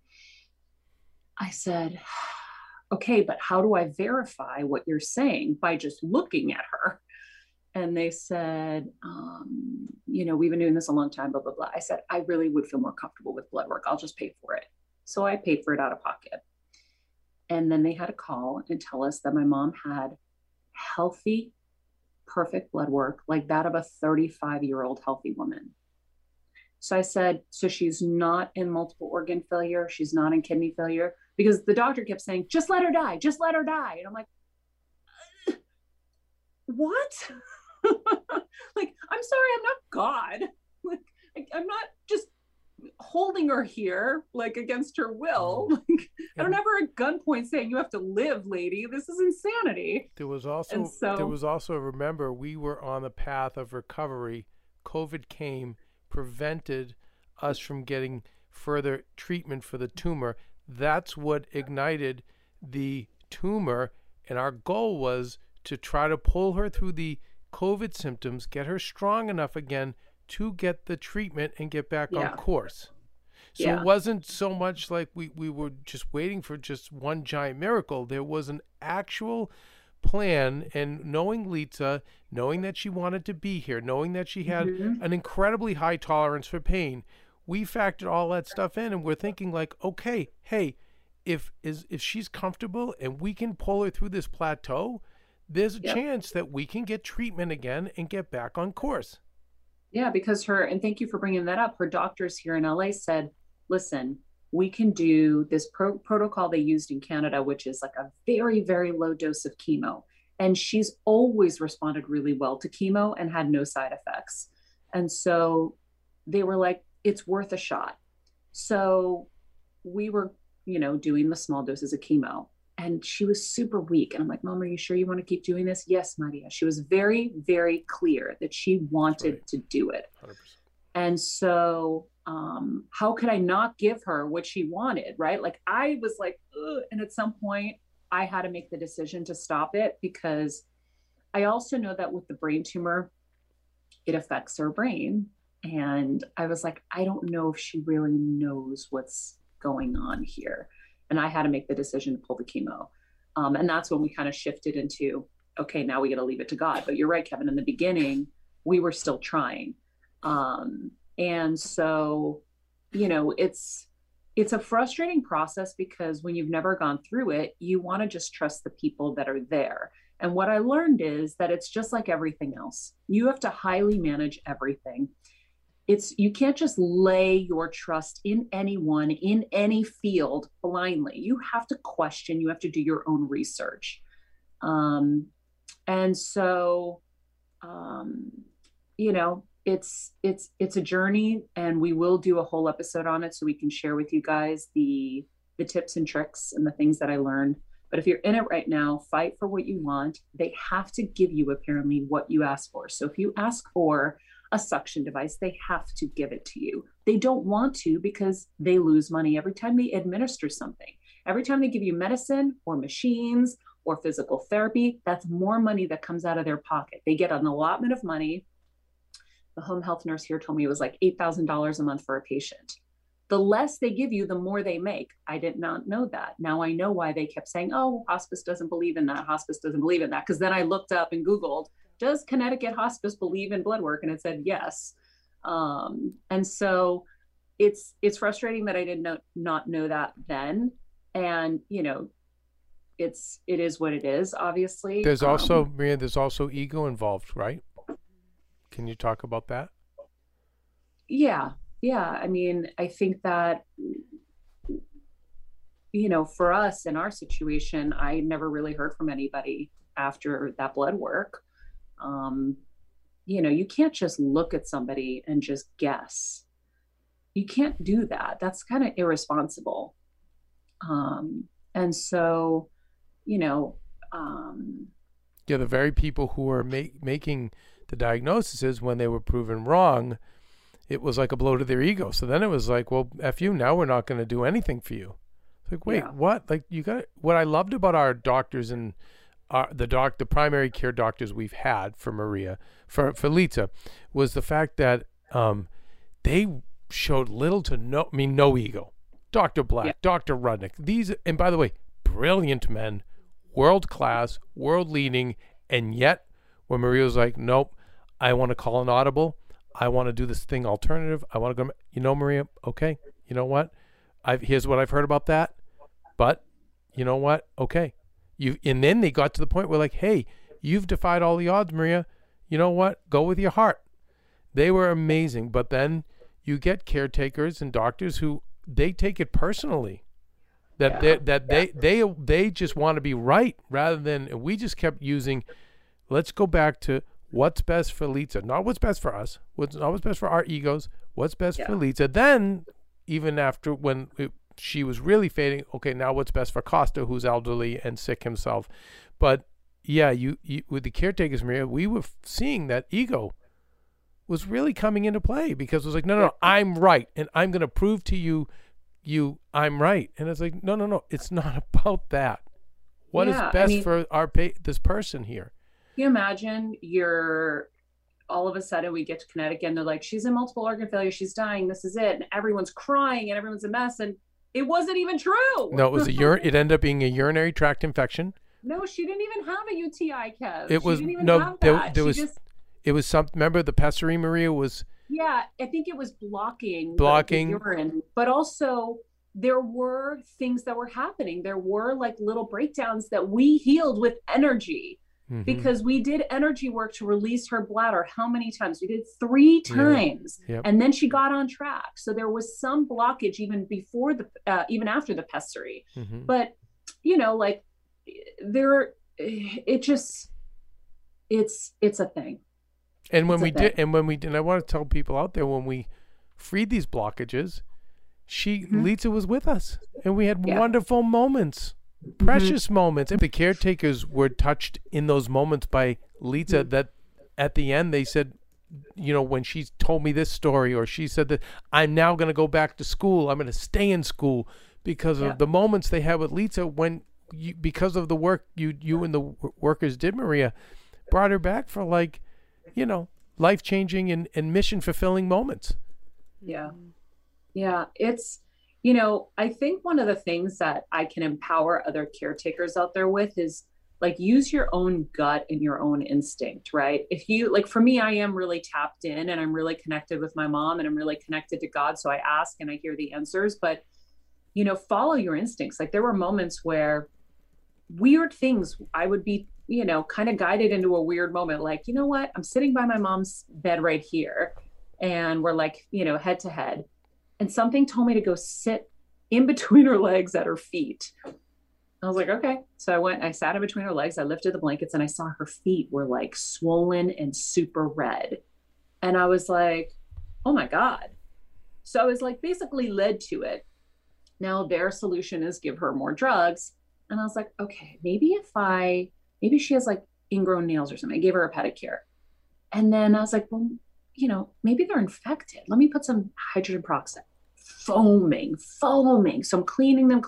I said, okay, but how do I verify what you're saying? By just looking at her. And they said, we've been doing this a long time, blah, blah, blah. I said, I really would feel more comfortable with blood work. I'll just pay for it. So I paid for it out of pocket. And then they had to call and tell us that my mom had healthy, perfect blood work like that of a 35-year-old healthy woman. So I said, so she's not in multiple organ failure. She's not in kidney failure, because the doctor kept saying, just let her die. Just let her die. And I'm like, what? Like, I'm sorry, I'm not God. Like, I'm not just holding her here, like, against her will. Like, I don't have her at gunpoint saying, you have to live, lady. This is insanity. There was also, remember, we were on the path of recovery. COVID came, prevented us from getting further treatment for the tumor. That's what ignited the tumor. And our goal was to try to pull her through the COVID symptoms, get her strong enough again to get the treatment and get back on course. So it wasn't so much like we were just waiting for just one giant miracle. There was an actual plan, and knowing Lita, knowing that she wanted to be here, knowing that she had an incredibly high tolerance for pain, we factored all that stuff in, and we're thinking like, okay, hey, if she's comfortable and we can pull her through this plateau, there's a chance that we can get treatment again and get back on course. Yeah, because and thank you for bringing that up, her doctors here in LA said, listen, we can do this protocol they used in Canada, which is like a very, very low dose of chemo. And she's always responded really well to chemo and had no side effects. And so they were like, it's worth a shot. So we were, doing the small doses of chemo. And she was super weak. And I'm like, Mom, are you sure you want to keep doing this? Yes, Maria. She was very, very clear that she wanted to do it. 100%. And so how could I not give her what she wanted, right? Like, I was like, ugh. And at some point I had to make the decision to stop it, because I also know that with the brain tumor, it affects her brain. And I was like, I don't know if she really knows what's going on here. And I had to make the decision to pull the chemo. And that's when we kind of shifted into, okay, now we got to leave it to God. But you're right, Kevin, in the beginning, we were still trying. And so, it's a frustrating process, because when you've never gone through it, you want to just trust the people that are there. And what I learned is that it's just like everything else. You have to highly manage everything. You can't just lay your trust in anyone in any field blindly. You have to question, you have to do your own research. And so, it's a journey, and we will do a whole episode on it so we can share with you guys the tips and tricks and the things that I learned. But if you're in it right now, fight for what you want. They have to give you apparently what you ask for. So if you ask for a suction device, they have to give it to you. They don't want to, because they lose money every time they administer something. Every time they give you medicine or machines or physical therapy, that's more money that comes out of their pocket. They get an allotment of money. The home health nurse here told me it was like $8,000 a month for a patient. The less they give you, the more they make. I did not know that. Now I know why they kept saying, oh, hospice doesn't believe in that. Hospice doesn't believe in that. Because then I looked up and Googled, does Connecticut Hospice believe in blood work? And it said yes. And so it's frustrating that I did not know that then. And, it is what it is, obviously. There's also, Maria, there's also ego involved, right? Can you talk about that? Yeah. I mean, I think that, for us in our situation, I never really heard from anybody after that blood work. You can't just look at somebody and just guess. You can't do that. That's kind of irresponsible. And so, the very people who were making the diagnoses, when they were proven wrong, it was like a blow to their ego. So then it was like, well, F you, now we're not going to do anything for you. It's like, wait, what? Like, what I loved about our doctors and the primary care doctors we've had for Maria, for Lita, was the fact that they showed little to no ego. Dr. Black, Dr. Rudnick, these, and by the way, brilliant men, world class, world leading, and yet when Maria was like, nope, I want to call an audible, I want to do this thing alternative, I want to go, Maria, okay, you know what? Here's what I've heard about that, but you know what? Okay. And then they got to the point where like, hey, You've defied all the odds, Maria. You know what? Go with your heart. They were amazing. But then you get caretakers and doctors who they take it personally. They just want to be right rather than we just kept using. Let's go back to what's best for Litsa, not what's best for us. Not what's best for our egos. What's best for Litsa. Then even after she was really fading, okay, now what's best for Costa, who's elderly and sick himself. But yeah, you with the caretakers, Maria, we were seeing that ego was really coming into play because it was like, no, I'm right, and I'm going to prove to you I'm right. And it's like, no, it's not about that. What is best for this person here? Can you imagine all of a sudden we get to Connecticut and they're like, she's in multiple organ failure, she's dying, this is it, and everyone's crying and everyone's a mess, and it wasn't even true. No, it was it ended up being a urinary tract infection. No, she didn't even have a UTI, Kev. It was it was some. Remember the pessary, Maria, was. Yeah, I think it was blocking the urine, but also there were things that were happening. There were like little breakdowns that we healed with energy because we did energy work to release her bladder. How many times? We did 3 times, and then she got on track. So there was some blockage even before even after the pessary. But like it's a thing. And when we did, and I want to tell people out there, when we freed these blockages, Litsa was with us, and we had wonderful moments, precious moments. And the caretakers were touched in those moments by Litsa. That at the end they said, when she told me this story, or she said that I'm now going to go back to school, I'm going to stay in school because of the moments they had with Litsa because of the work you and the workers did, Maria, brought her back for life-changing and mission-fulfilling moments. Yeah. It's, I think one of the things that I can empower other caretakers out there with is use your own gut and your own instinct, right? If you, for me, I am really tapped in and I'm really connected with my mom and I'm really connected to God. So I ask and I hear the answers, but, follow your instincts. There were moments where weird things, I would be, kind of guided into a weird moment. You know what? I'm sitting by my mom's bed right here and we're head to head. And something told me to go sit in between her legs at her feet. I was like, okay. So I sat in between her legs. I lifted the blankets and I saw her feet were swollen and super red. And I was like, oh my God. So I was basically led to it. Now their solution is give her more drugs. And I was like, okay, maybe she has ingrown nails or something. I gave her a pedicure. And then I was like, well, maybe they're infected. Let me put some hydrogen peroxide. Foaming. So I'm cleaning them.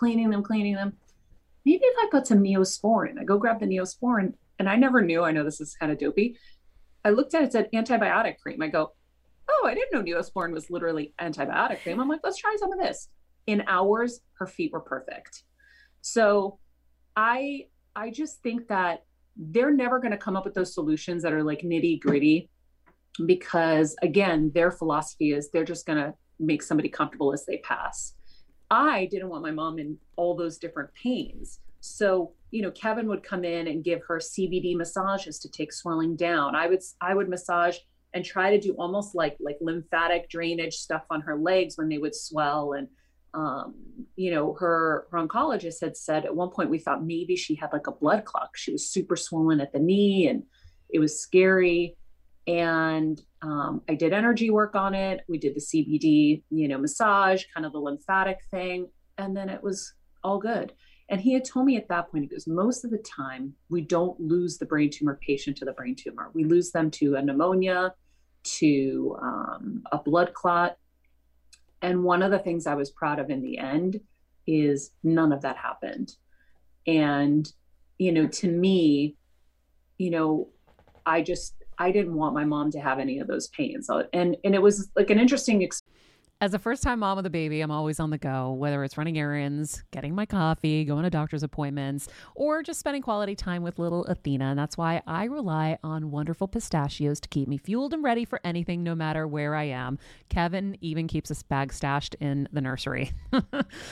Maybe if I put some Neosporin, I go grab the Neosporin, and I never knew, I know this is kind of dopey. I looked at it, it said antibiotic cream. I go, oh, I didn't know Neosporin was literally antibiotic cream. I'm like, let's try some of this. In hours, her feet were perfect. So I just think that they're never going to come up with those solutions that are nitty gritty, because again, their philosophy is they're just going to make somebody comfortable as they pass. I didn't want my mom in all those different pains. So, Kevin would come in and give her CBD massages to take swelling down. I would massage and try to do almost like lymphatic drainage stuff on her legs when they would swell. And, her oncologist had said at one point, we thought maybe she had a blood clot. She was super swollen at the knee and it was scary. And I did energy work on it. We did the CBD, massage, kind of the lymphatic thing. And then it was all good. And he had told me at that point, he goes, most of the time, we don't lose the brain tumor patient to the brain tumor. We lose them to a pneumonia, to a blood clot. And one of the things I was proud of in the end is none of that happened. And, to me, I didn't want my mom to have any of those pains. And it was an interesting experience. As a first-time mom of the baby, I'm always on the go, whether it's running errands, getting my coffee, going to doctor's appointments, or just spending quality time with little Athena. And that's why I rely on wonderful pistachios to keep me fueled and ready for anything, no matter where I am. Kevin even keeps a bag stashed in the nursery.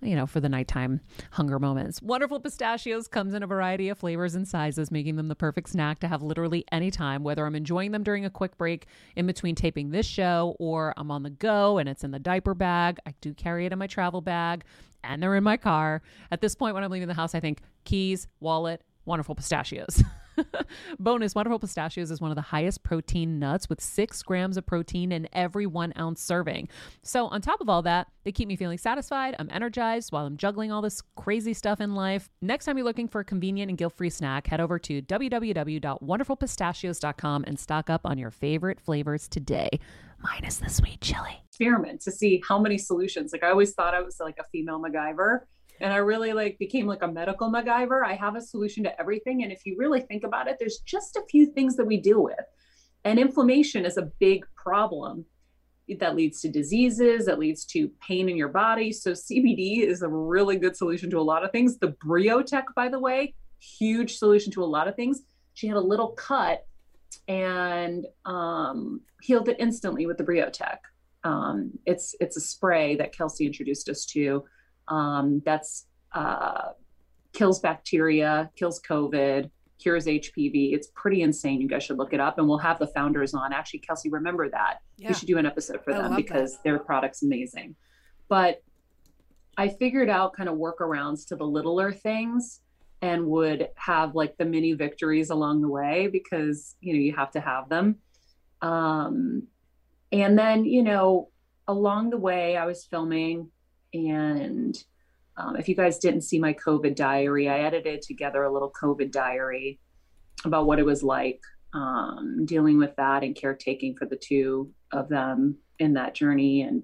for the nighttime hunger moments. Wonderful Pistachios comes in a variety of flavors and sizes, making them the perfect snack to have literally any time, whether I'm enjoying them during a quick break in between taping this show or I'm on the go and it's in the diaper bag. I do carry it in my travel bag and they're in my car. At this point, when I'm leaving the house, I think keys, wallet, Wonderful Pistachios. Bonus, Wonderful Pistachios is one of the highest protein nuts with 6 grams of protein in every 1 ounce serving. So on top of all that, they keep me feeling satisfied. I'm energized while I'm juggling all this crazy stuff in life. Next time you're looking for a convenient and guilt-free snack, head over to www.wonderfulpistachios.com and stock up on your favorite flavors today, minus the sweet chili. Experiment to see how many solutions. Like I always thought I was like a female MacGyver. And I really became like a medical MacGyver. I have a solution to everything. And if you really think about it, there's just a few things that we deal with. And inflammation is a big problem that leads to diseases, that leads to pain in your body. So CBD is a really good solution to a lot of things. The Briotech, by the way, huge solution to a lot of things. She had a little cut and healed it instantly with the Briotech. It's a spray that Kelsey introduced us to. That's kills bacteria, kills COVID, cures HPV. It's pretty insane. You guys should look it up, and we'll have the founders on. Actually, Kelsey, remember that. Yeah. We should do an episode for I them love because that. their product's amazing. But I figured out kind of workarounds to the littler things and would have like the mini victories along the way because, you have to have them. And then, along the way I was filming. And if you guys didn't see my COVID diary, I edited together a little COVID diary about what it was like dealing with that and caretaking for the two of them in that journey. And,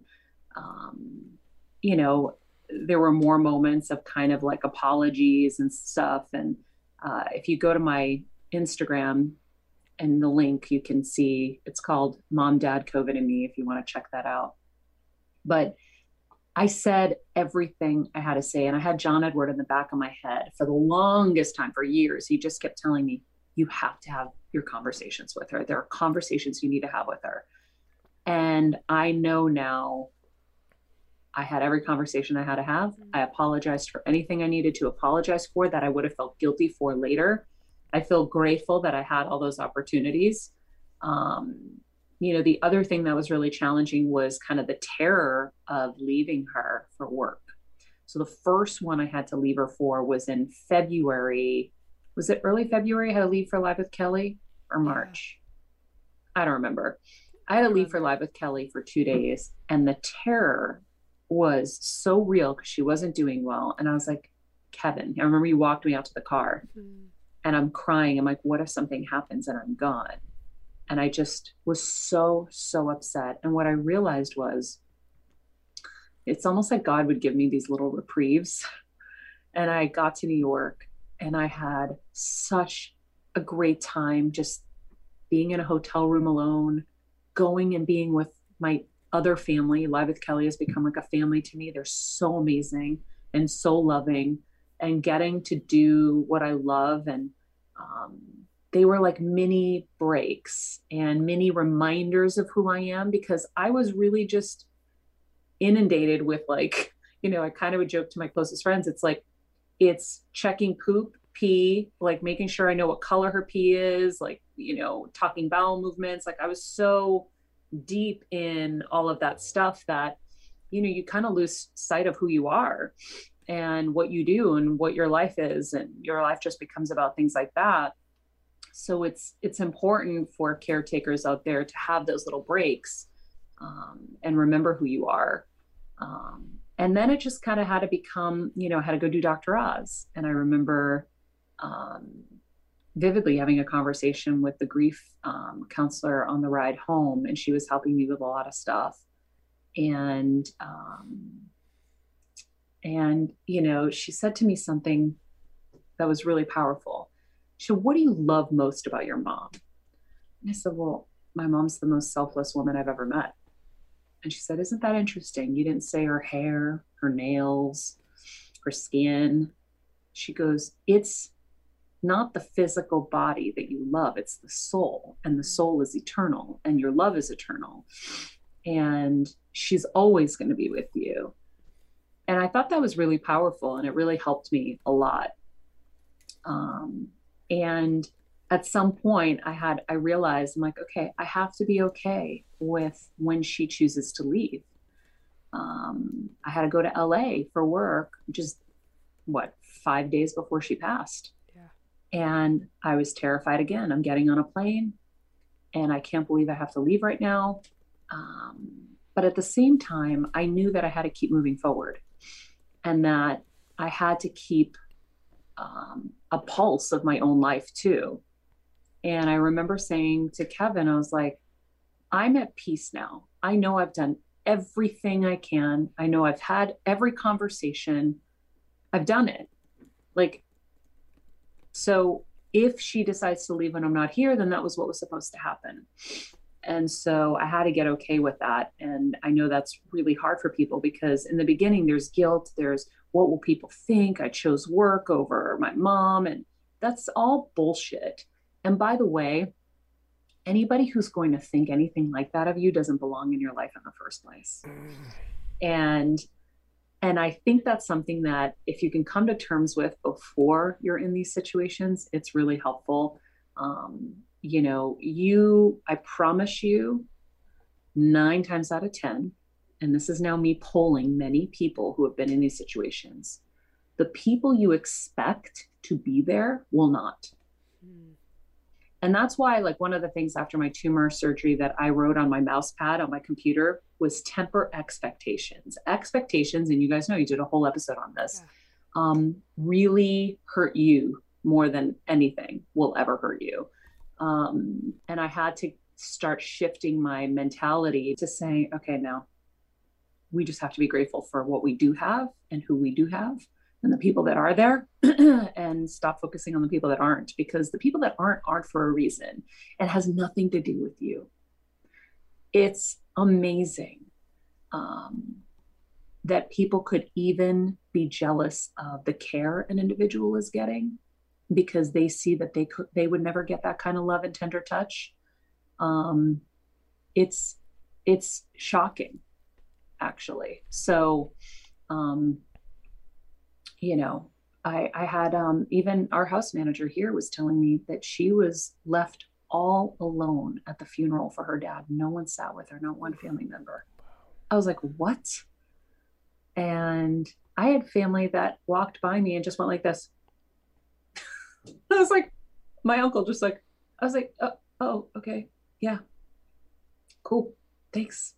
there were more moments of kind of like apologies and stuff. And if you go to my Instagram and the link, you can see it's called Mom, Dad, COVID and Me, if you want to check that out. But I said everything I had to say. And I had John Edward in the back of my head for the longest time, for years. He just kept telling me, you have to have your conversations with her. There are conversations you need to have with her. And I know now I had every conversation I had to have. I apologized for anything I needed to apologize for that I would have felt guilty for later. I feel grateful that I had all those opportunities. The other thing that was really challenging was kind of the terror of leaving her for work. So the first one I had to leave her for was in February. Was it early February? I had to leave for Live with Kelly or March? I don't remember. I had to leave for Live with Kelly for 2 days. And the terror was so real because she wasn't doing well. And I was like, Kevin, I remember you walked me out to the car and I'm crying. I'm like, what if something happens and I'm gone? And I just was so, so upset. And what I realized was it's almost like God would give me these little reprieves. And I got to New York and I had such a great time just being in a hotel room alone, going and being with my other family. Live with Kelly has become like a family to me. They're so amazing and so loving and getting to do what I love. And they were like mini breaks and mini reminders of who I am, because I was really just inundated with like, I kind of would joke to my closest friends. It's like, it's checking poop, pee, like making sure I know what color her pee is, like, talking bowel movements. Like I was so deep in all of that stuff that, you kind of lose sight of who you are and what you do and what your life is. And your life just becomes about things like that. So it's important for caretakers out there to have those little breaks and remember who you are. And then it just kind of had to become, I had to go do Dr. Oz. And I remember vividly having a conversation with the grief counselor on the ride home, and she was helping me with a lot of stuff. And she said to me something that was really powerful. She said, what do you love most about your mom? And I said, well, my mom's the most selfless woman I've ever met. And she said, isn't that interesting? You didn't say her hair, her nails, her skin. She goes, it's not the physical body that you love, it's the soul, and the soul is eternal and your love is eternal. And she's always going to be with you. And I thought that was really powerful, and it really helped me a lot. And at some point I realized, I'm like, okay, I have to be okay with when she chooses to leave. I had to go to LA for work, just 5 days before she passed. Yeah. And I was terrified again. I'm getting on a plane and I can't believe I have to leave right now. But at the same time, I knew that I had to keep moving forward, and that I had to keep a pulse of my own life too. And I remember saying to Kevin, I was like, I'm at peace now. I know I've done everything I can. I know I've had every conversation. I've done it. Like, so if she decides to leave when I'm not here, then that was what was supposed to happen. And so I had to get okay with that. And I know that's really hard for people, because in the beginning, there's guilt. There's, what will people think? I chose work over my mom. And that's all bullshit. And by the way, anybody who's going to think anything like that of you doesn't belong in your life in the first place. And I think that's something that if you can come to terms with before you're in these situations, it's really helpful. You know, I promise you 9 times out of 10, and this is now me polling many people who have been in these situations, the people you expect to be there will not. And that's why, like, one of the things after my tumor surgery that I wrote on my mouse pad on my computer was temper expectations. Expectations, and you guys know you did a whole episode on this, really hurt you more than anything will ever hurt you. And I had to start shifting my mentality to saying, okay, now we just have to be grateful for what we do have and who we do have and the people that are there, and stop focusing on the people that aren't, because the people that aren't for a reason. It has nothing to do with you. It's amazing that people could even be jealous of the care an individual is getting, because they see that they would never get that kind of love and tender touch. It's shocking, actually. So, you know, I had, even our house manager here was telling me that she was left all alone at the funeral for her dad. No one sat with her, not one family member. I was like, what? And I had family that walked by me and just went like this. I was like, my uncle just like, I was like, oh, okay. Yeah. Cool. Thanks.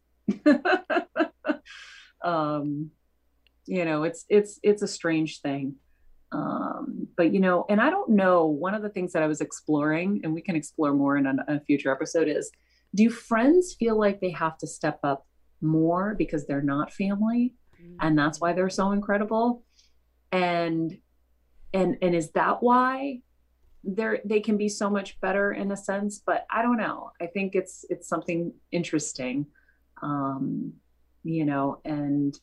You know, it's a strange thing. But, you know, and I don't know, one of the things that I was exploring, and we can explore more in a future episode, is, do friends feel like they have to step up more because they're not family? And that's why they're so incredible. And is that why they can be so much better in a sense? But I don't know. I think it's something interesting, you know, and,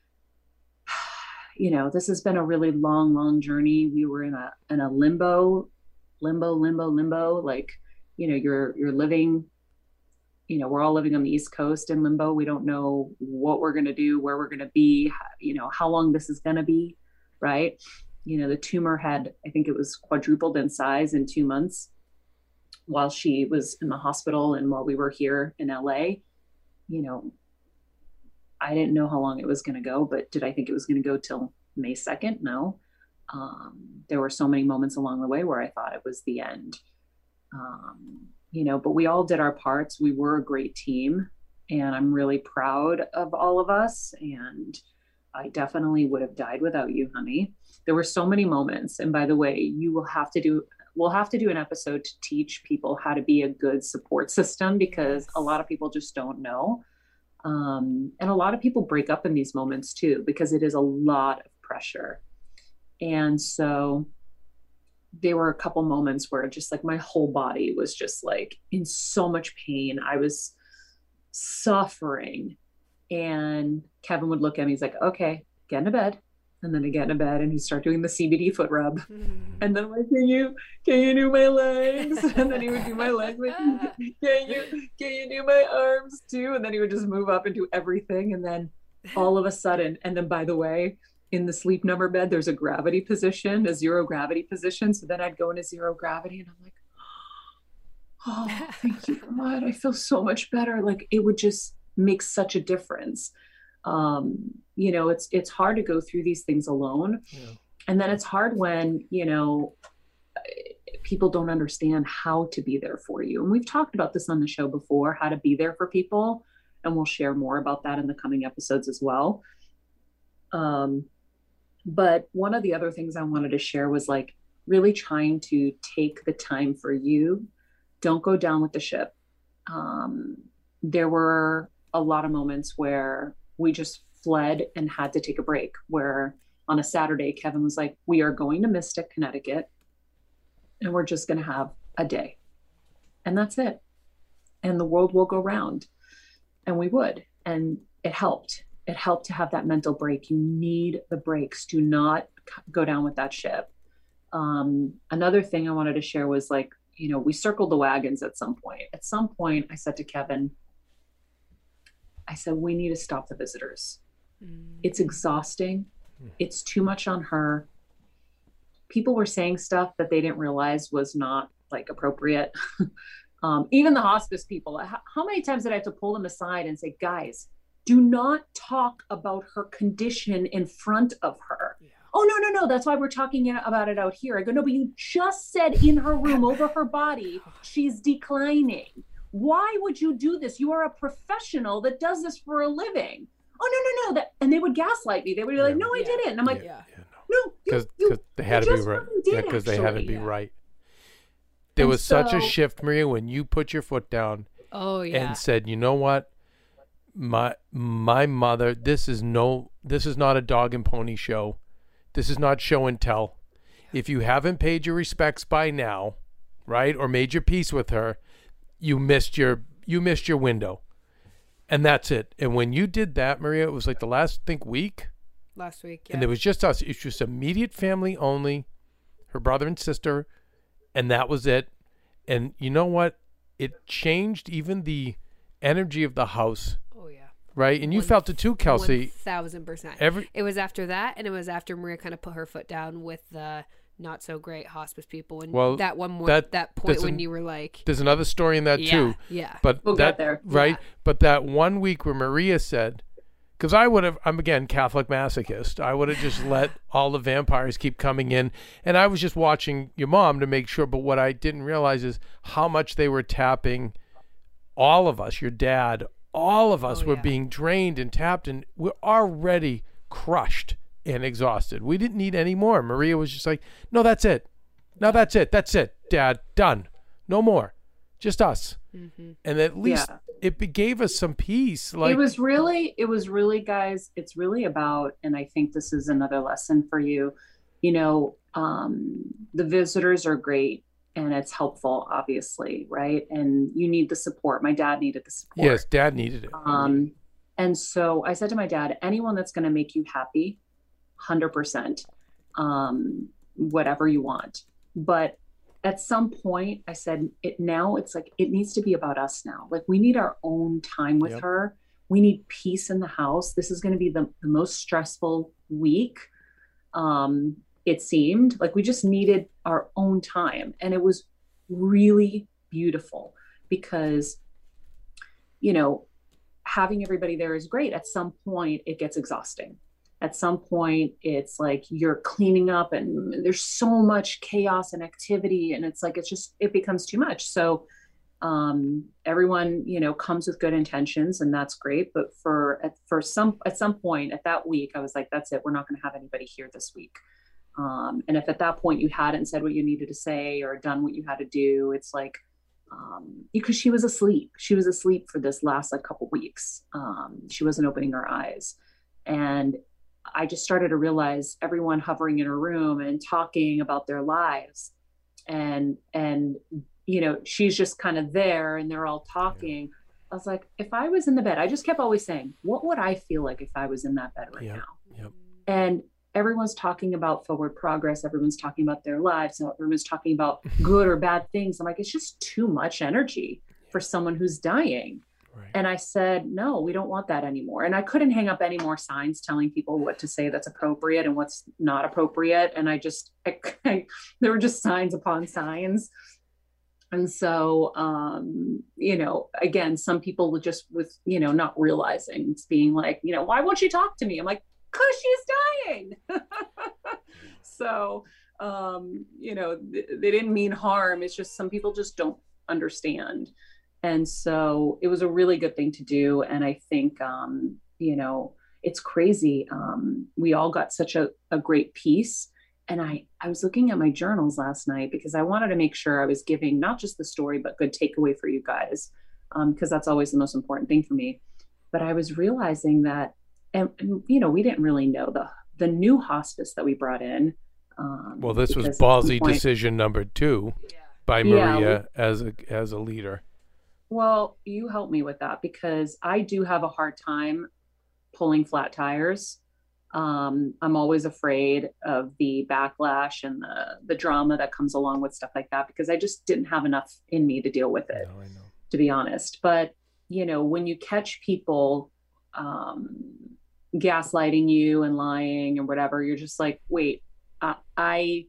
you know, this has been a really long journey. We were in a limbo, like, you know, you're living, you know, we're all living on the East Coast in limbo. We don't know what we're going to do, where we're going to be, you know, how long this is going to be. Right. You know, the tumor had, I think it was quadrupled in size in 2 months while she was in the hospital and while we were here in LA. You know, I didn't know how long it was going to go, but did I think it was going to go till May 2nd? No. There were so many moments along the way where I thought it was the end. You know, but we all did our parts. We were a great team, and I'm really proud of all of us. And I definitely would have died without you, honey. There were so many moments. And by the way, we'll have to do an episode to teach people how to be a good support system, because a lot of people just don't know. And a lot of people break up in these moments too, because it is a lot of pressure. And so there were a couple moments where just like my whole body was just like in so much pain. I was suffering. And Kevin would look at me, he's like, okay, get into bed. And then I get into bed and he'd start doing the CBD foot rub. And then I'm like, can you do my legs? And then he would do my legs. Like, can you do my arms too? And then he would just move up and do everything. And then all of a sudden. And then, by the way, in the Sleep Number bed, there's a gravity position, a zero gravity position. So then I'd go into zero gravity and I'm like, oh, thank you, God. I feel so much better. Like it would just make such a difference. It's hard to go through these things alone. Yeah. And then it's hard when, people don't understand how to be there for you. And we've talked about this on the show before, how to be there for people. And we'll share more about that in the coming episodes as well. But one of the other things I wanted to share was like really trying to take the time for you. Don't go down with the ship. There were a lot of moments where we just fled and had to take a break, where on a Saturday, Kevin was like, we are going to Mystic, Connecticut, and we're just going to have a day. And that's it. And the world will go round. And we would. And it helped. It helped to have that mental break. You need the breaks. Do not go down with that ship. Another thing I wanted to share was like, we circled the wagons at some point. At some point, I said to Kevin, we need to stop the visitors. It's exhausting. It's too much on her. People were saying stuff that they didn't realize was not like appropriate. Even the hospice people, how many times did I have to pull them aside and say, guys, do not talk about her condition in front of her. Yeah. Oh, no. That's why we're talking about it out here. I go, no, but you just said in her room over her body, she's declining. Why would you do this? You are a professional that does this for a living. Oh, no. And they would gaslight me. They would be like, no, I didn't. And I'm like, no, because they had to be right. Yeah, because they had to be right. There was such a shift, Maria, when you put your foot down and said, you know what? My mother, this is not a dog and pony show. This is not show and tell. If you haven't paid your respects by now, right, or made your peace with her, you missed your window. And that's it. And when you did that, Maria, it was like the last week. Last week, yeah. And it was just us. It's just immediate family only, her brother and sister, and that was it. And you know what? It changed even the energy of the house. Oh, yeah. Right? And you felt it too, Kelsey. 1,000%. It was after that, and it was after Maria kind of put her foot down with the not so great hospice people. And that one more, that point when you were like... There's another story in that too. Yeah. But we'll get there. Right? Yeah. But that 1 week where Maria said... Because I'm again, Catholic masochist. I would have just let all the vampires keep coming in. And I was just watching your mom to make sure. But what I didn't realize is how much they were tapping all of us, your dad, all of us were being drained and tapped. And we're already crushed and exhausted. We didn't need any more. Maria was just like, no, that's it. No, that's it. That's it, Dad. Done. No more. Just us. Mm-hmm. And at least it gave us some peace. Like it was really, guys, it's really about, and I think this is another lesson for you, the visitors are great and it's helpful, obviously. Right. And you need the support. My dad needed the support. Yes. Dad needed it. And so I said to my dad, anyone that's going to make you happy, 100%, whatever you want. But at some point I said it's like, it needs to be about us now. Like we need our own time with her. We need peace in the house. This is going to be the most stressful week. It seemed like we just needed our own time. And it was really beautiful because, having everybody there is great. At some point it gets exhausting. At some point it's like you're cleaning up and there's so much chaos and activity and it's like, it becomes too much. So everyone, comes with good intentions and that's great. But at some point at that week, I was like, that's it. We're not going to have anybody here this week. And if at that point you hadn't said what you needed to say or done what you had to do, it's like, because she was asleep for this last couple weeks. She wasn't opening her eyes. And I just started to realize everyone hovering in her room and talking about their lives and she's just kind of there and they're all talking. I was like, if I was in the bed, I just kept always saying, what would I feel like if I was in that bed right now? Yep. And everyone's talking about forward progress. Everyone's talking about their lives. And everyone's talking about good or bad things. I'm like, it's just too much energy for someone who's dying. Right. And I said, no, we don't want that anymore. And I couldn't hang up any more signs telling people what to say that's appropriate and what's not appropriate. And there were just signs upon signs. And so, again, some people just with, not realizing, it's being like, why won't she talk to me? I'm like, 'cause she's dying. So, they didn't mean harm. It's just some people just don't understand. And so it was a really good thing to do. And I think, it's crazy. We all got such a great piece. And I was looking at my journals last night because I wanted to make sure I was giving not just the story, but good takeaway for you guys, because that's always the most important thing for me. But I was realizing that, and we didn't really know the new hospice that we brought in. Well, this was ballsy decision number 2 by Maria as a leader. Well, you helped me with that because I do have a hard time pulling flat tires. I'm always afraid of the backlash and the drama that comes along with stuff like that because I just didn't have enough in me to deal with it, to be honest. But, when you catch people gaslighting you and lying and whatever, you're just like, wait, I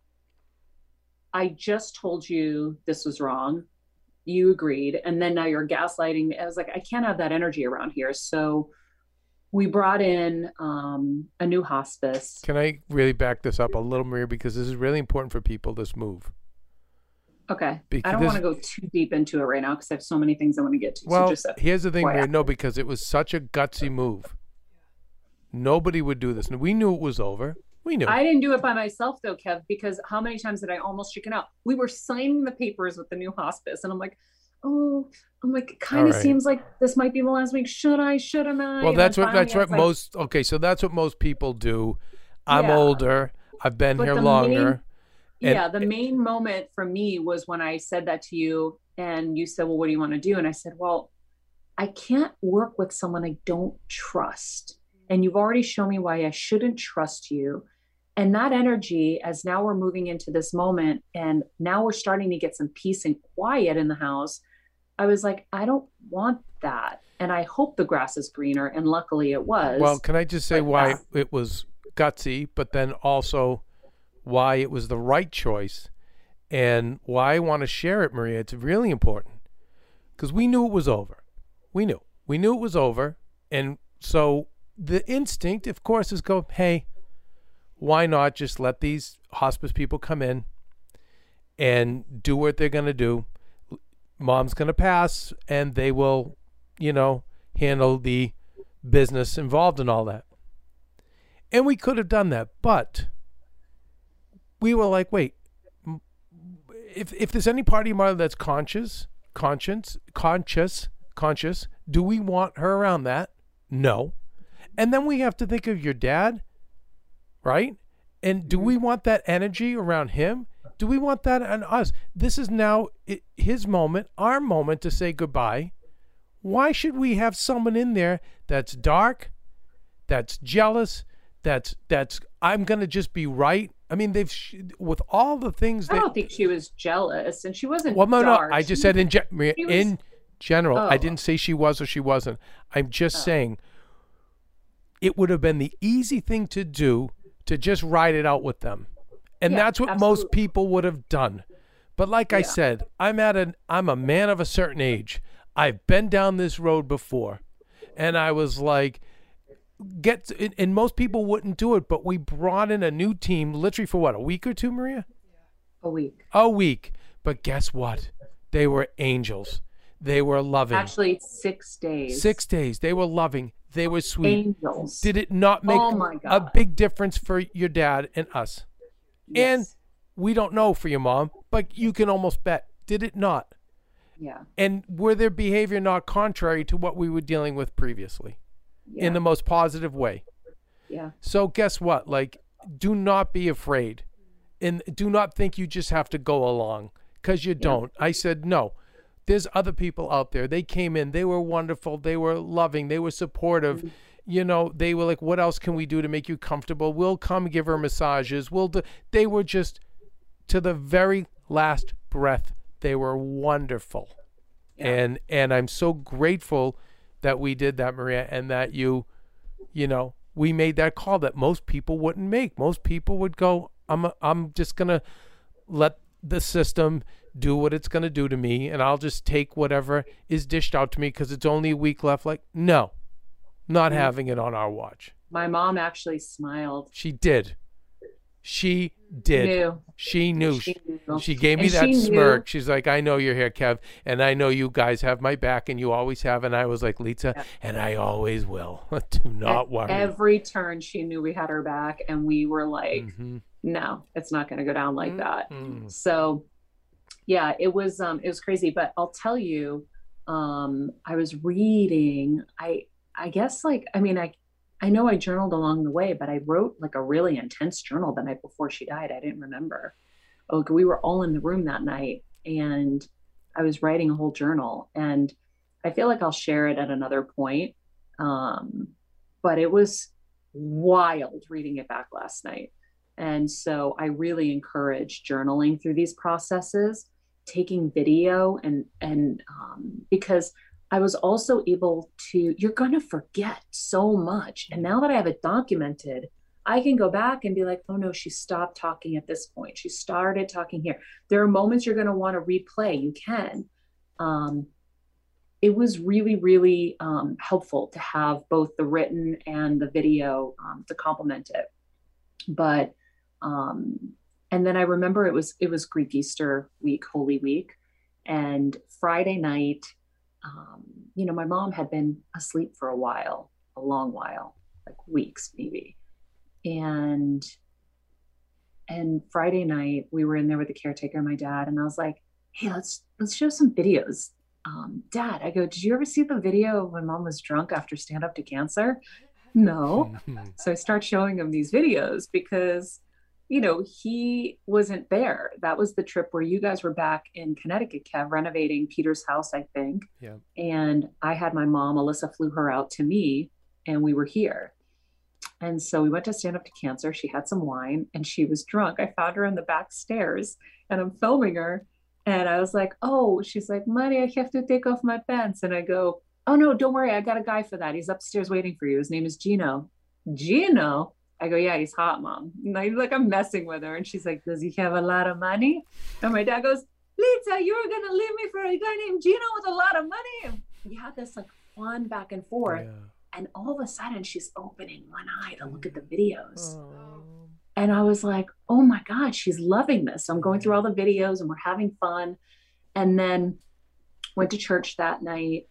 just told you this was wrong. You agreed. And then now you're gaslighting me. I was like, I can't have that energy around here. So we brought in a new hospice. Can I really back this up a little, Maria, because this is really important for people, this move. Okay. I don't want to go too deep into it right now because I have so many things I want to get to. Well, so here's the thing, Maria. No, because it was such a gutsy move. Nobody would do this. And we knew it was over. We knew. I didn't do it by myself, though, Kev, because how many times did I almost chicken out? We were signing the papers with the new hospice. And I'm like, it kind of seems like this might be the last week. Shouldn't I? Well, that's what most people do. I'm older. I've been here longer. The main moment for me was when I said that to you and you said, well, what do you want to do? And I said, well, I can't work with someone I don't trust. And you've already shown me why I shouldn't trust you. And that energy, as now we're moving into this moment and now we're starting to get some peace and quiet in the house, I was like, I don't want that. And I hope the grass is greener. And luckily it was. Well, can I just say why it was gutsy, but then also why it was the right choice and why I want to share it, Maria. It's really important because we knew it was over. We knew it was over. And so the instinct, of course, is go, hey, why not just let these hospice people come in and do what they're going to do? Mom's going to pass and they will, handle the business involved in all that. And we could have done that, but we were like, wait, if there's any part of your mother that's conscious, do we want her around that? No. And then we have to think of your dad, right? And do we want that energy around him? Do we want that on us? This is now his moment, our moment to say goodbye. Why should we have someone in there that's dark, that's jealous, that's I'm going to just be right? I mean, with all the things I don't think she was jealous, and she wasn't. Well, no, I just said in general. I didn't say she was or she wasn't. I'm just saying it would have been the easy thing to do to just ride it out with them. And that's what most people would have done. But like I said, I'm a man of a certain age. I've been down this road before. And I was like, and most people wouldn't do it, but we brought in a new team literally for what, a week or two, Maria? A week. A week. But guess what? They were angels. They were loving. Actually, 6 days. 6 days. They were loving. They were sweet. Angels. Did it not make a big difference for your dad and us? Yes. And we don't know for your mom, but you can almost bet. Did it not? Yeah. And were their behavior not contrary to what we were dealing with previously? Yeah. In the most positive way? Yeah. So guess what? Like, do not be afraid. And do not think you just have to go along, because you don't. I said, no. There's other people out there. They came in. They were wonderful. They were loving. They were supportive. Mm-hmm. They were like, what else can we do to make you comfortable? We'll come give her massages. They were just, to the very last breath, they were wonderful. And I'm so grateful that we did that, Maria, and that you know, we made that call that most people wouldn't make. Most people would go, I'm just going to let the system do what it's going to do to me, and I'll just take whatever is dished out to me because it's only a week left. Like, no, not having it on our watch. My mom actually smiled. She did. She did. She knew. She gave me that smirk. She's like, I know you're here, Kev, and I know you guys have my back, and you always have. And I was like, Lisa, and I always will. Do not worry. Every turn, she knew we had her back, and we were like, no, it's not going to go down like that. So, yeah, it was crazy. But I'll tell you, I was reading. I guess I know I journaled along the way, but I wrote like a really intense journal the night before she died. I didn't remember. We were all in the room that night, and I was writing a whole journal, and I feel like I'll share it at another point. But it was wild reading it back last night. And so I really encourage journaling through these processes, taking video and because I was also able to, you're going to forget so much. And now that I have it documented, I can go back and be like, oh no, she stopped talking at this point. She started talking here. There are moments you're going to want to replay. You can. It was really, really helpful to have both the written and the video to complement it. But, and then I remember it was Greek Easter week, Holy Week. And Friday night, my mom had been asleep for a long while, like weeks maybe. And Friday night we were in there with the caretaker and my dad, and I was like, hey, let's show some videos. Dad, I go, did you ever see the video when mom was drunk after Stand Up to Cancer? No. So I start showing him these videos because he wasn't there. That was the trip where you guys were back in Connecticut, Kev, renovating Peter's house, I think. Yeah. And I had my mom, Alyssa, flew her out to me, and we were here. And so we went to Stand Up to Cancer. She had some wine and she was drunk. I found her in the back stairs and I'm filming her. And I was like, oh, she's like, Maria, I have to take off my pants. And I go, oh no, don't worry. I got a guy for that. He's upstairs waiting for you. His name is Gino. Gino? I go, yeah, he's hot, Mom. And I'm messing with her. And she's like, does he have a lot of money? And my dad goes, Lisa, you're going to leave me for a guy named Gino with a lot of money. And we had this fun back and forth. Yeah. And all of a sudden she's opening one eye to look at the videos. Oh. And I was like, oh my God, she's loving this. So I'm going through all the videos and we're having fun. And then went to church that night.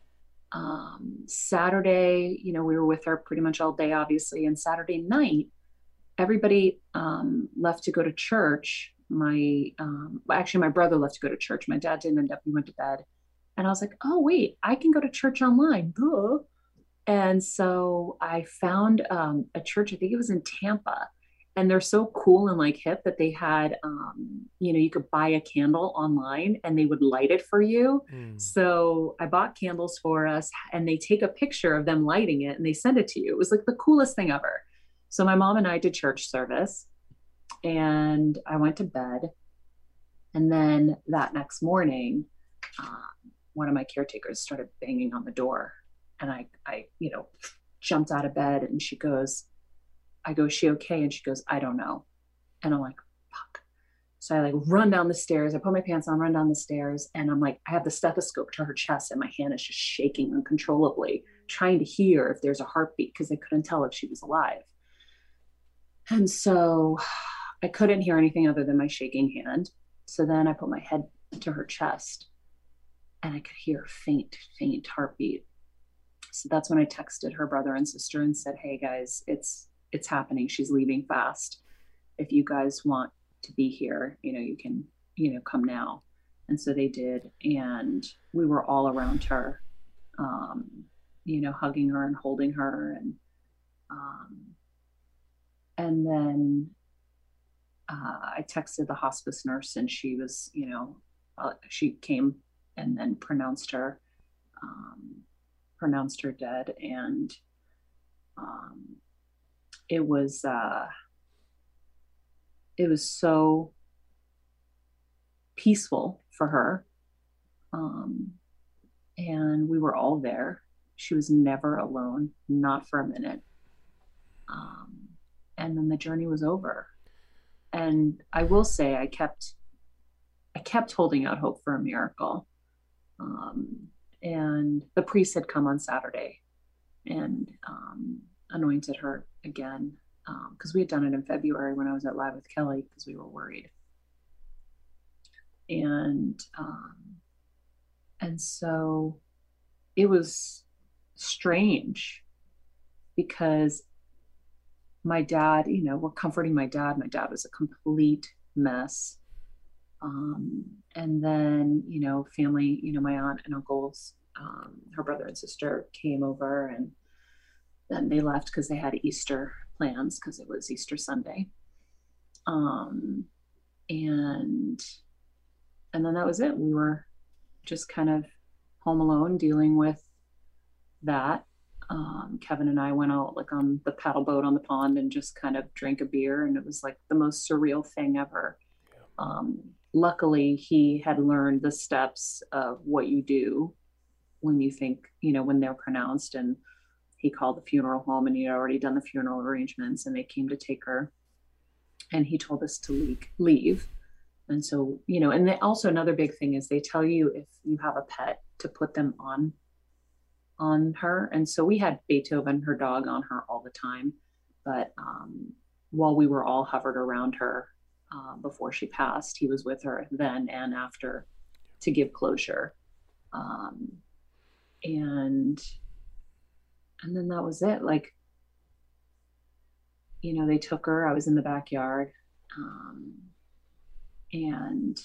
Saturday, we were with her pretty much all day, obviously. And Saturday night, everybody left to go to church. Actually, my brother left to go to church. My dad didn't end up, he went to bed. And I was like, oh, wait, I can go to church online. Duh. And so I found a church, I think it was in Tampa. And they're so cool and hip that they had, you could buy a candle online and they would light it for you. So I bought candles for us and they take a picture of them lighting it and they send it to you. It was the coolest thing ever. So my mom and I did church service and I went to bed. And then that next morning, one of my caretakers started banging on the door. And I jumped out of bed and she goes, I go, is she okay? And she goes, I don't know. And I'm like, fuck. So I run down the stairs. I put my pants on, run down the stairs. And I'm like, I have the stethoscope to her chest and my hand is just shaking uncontrollably, trying to hear if there's a heartbeat because I couldn't tell if she was alive. And so I couldn't hear anything other than my shaking hand. So then I put my head to her chest and I could hear a faint heartbeat. So that's when I texted her brother and sister and said, hey guys, it's happening. She's leaving fast. If you guys want to be here, you can, come now. And so they did. And we were all around her, hugging her and holding her. And then I texted the hospice nurse and she was, she came and then pronounced her dead. And it was so peaceful for her. and we were all there. She was never alone, not for a minute. And then the journey was over. And I will say I kept holding out hope for a miracle. And the priest had come on Saturday and anointed her again, because we had done it in February when I was at Live with Kelly, because we were worried. And so it was strange, because my dad, we're comforting my dad. My dad was a complete mess. And then, family, my aunt and uncles, her brother and sister came over, and then they left because they had Easter plans, because it was Easter Sunday. And then that was it. We were just kind of home alone dealing with that. Kevin and I went out like on the paddle boat on the pond and just kind of drank a beer, and it was like the most surreal thing ever. Luckily, he had learned the steps of what you do when you think, when they're pronounced, and he called the funeral home, and he had already done the funeral arrangements, and they came to take her, and he told us to leave. And so, and also another big thing is they tell you if you have a pet to put them on her. And so we had Beethoven, her dog, on her all the time. But while we were all hovered around her before she passed, he was with her then and after to give closure. And then that was it. Like, they took her. I was in the backyard. And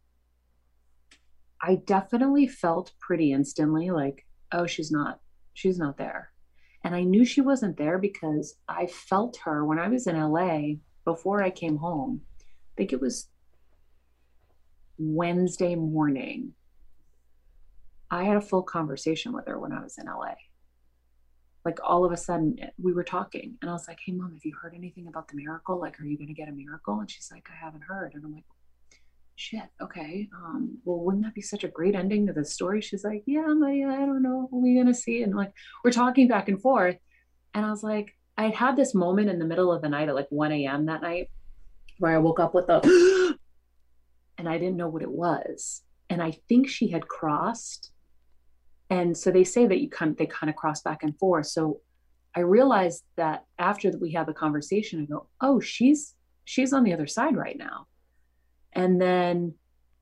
I definitely felt pretty instantly like, oh, she's not there. And I knew she wasn't there because I felt her when I was in LA before I came home. I think it was Wednesday morning. I had a full conversation with her when I was in LA. Like, all of a sudden we were talking, and I was like, hey Mom, have you heard anything about the miracle? Like, are you going to get a miracle? And she's like, I haven't heard. And I'm like, shit. Okay. Well, wouldn't that be such a great ending to the story? She's like, yeah, Maria, I don't know. Are we going to see? And like, we're talking back and forth. And I was like, I had this moment in the middle of the night at like 1 a.m. that night where I woke up with a, and I didn't know what it was. And I think she had crossed. And so they say that they kind of cross back and forth. So I realized that after we had the conversation, I go, oh, she's on the other side right now. And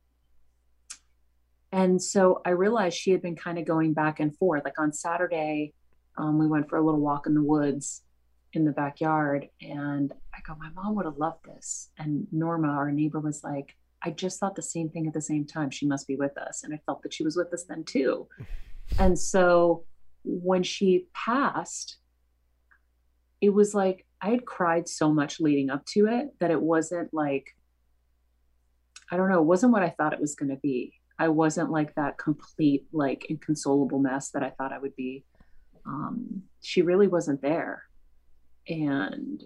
so I realized she had been kind of going back and forth. Like on Saturday, we went for a little walk in the woods in the backyard, and I go, my mom would have loved this. And Norma, our neighbor, was like, I just thought the same thing at the same time. She must be with us. And I felt that she was with us then too. And so when she passed, it was like, I had cried so much leading up to it that it wasn't like, I don't know, it wasn't what I thought it was going to be. I wasn't like that complete, like, inconsolable mess that I thought I would be. She really wasn't there. And,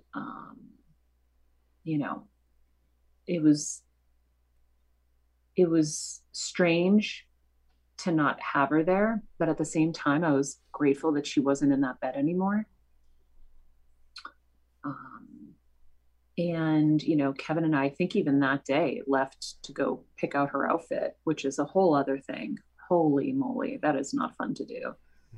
it was strange to not have her there. But at the same time, I was grateful that she wasn't in that bed anymore. And, Kevin and I think even that day left to go pick out her outfit, which is a whole other thing. Holy moly, that is not fun to do.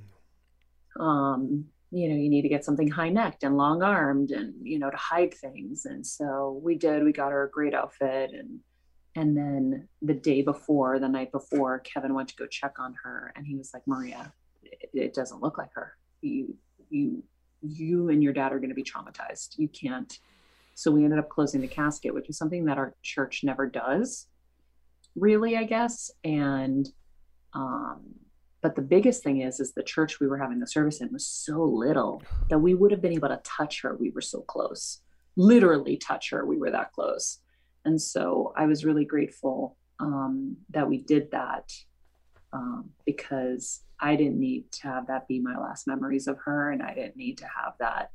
You need to get something high necked and long armed and, to hide things. And so we got her a great outfit. And then the night before, Kevin went to go check on her, and he was like, Maria, it doesn't look like her. You and your dad are going to be traumatized. You can't. So we ended up closing the casket, which is something that our church never does, really, I guess. And, but the biggest thing is the church we were having the service in was so little that we would have been able to touch her. We were so close, literally touch her. We were that close. And so I was really grateful that we did that, because I didn't need to have that be my last memories of her. And I didn't need to have that,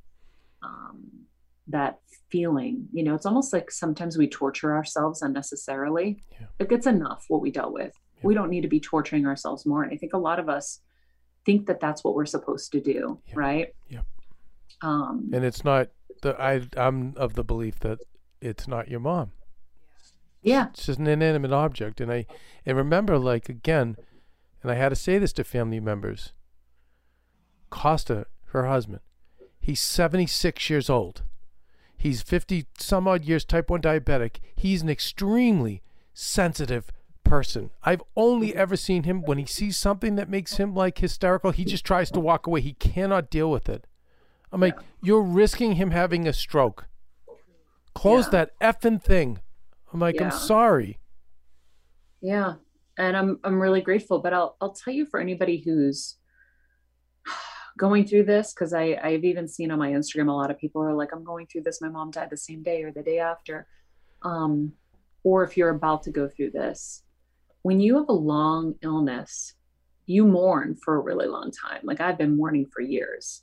that feeling. It's almost like sometimes we torture ourselves unnecessarily. Yeah. Like, it's enough what we dealt with. We don't need to be torturing ourselves more. And I think a lot of us think that that's what we're supposed to do. Yep. Right. Yep. And it's not I'm of the belief that it's not your mom. Yeah. It's just an inanimate object. And remember, like, again, and I had to say this to family members, Costa, her husband, he's 76 years old. He's 50 some odd years type 1 diabetic. He's an extremely sensitive person. I've only ever seen him when he sees something that makes him like hysterical, he just tries to walk away. He cannot deal with it. I'm like, you're risking him having a stroke. Close that effing thing. I'm like, I'm sorry. Yeah. And I'm really grateful, but I'll tell you, for anybody who's going through this, because I've even seen on my Instagram, a lot of people are like, I'm going through this. My mom died the same day or the day after. Or if you're about to go through this, when you have a long illness, you mourn for a really long time. Like, I've been mourning for years.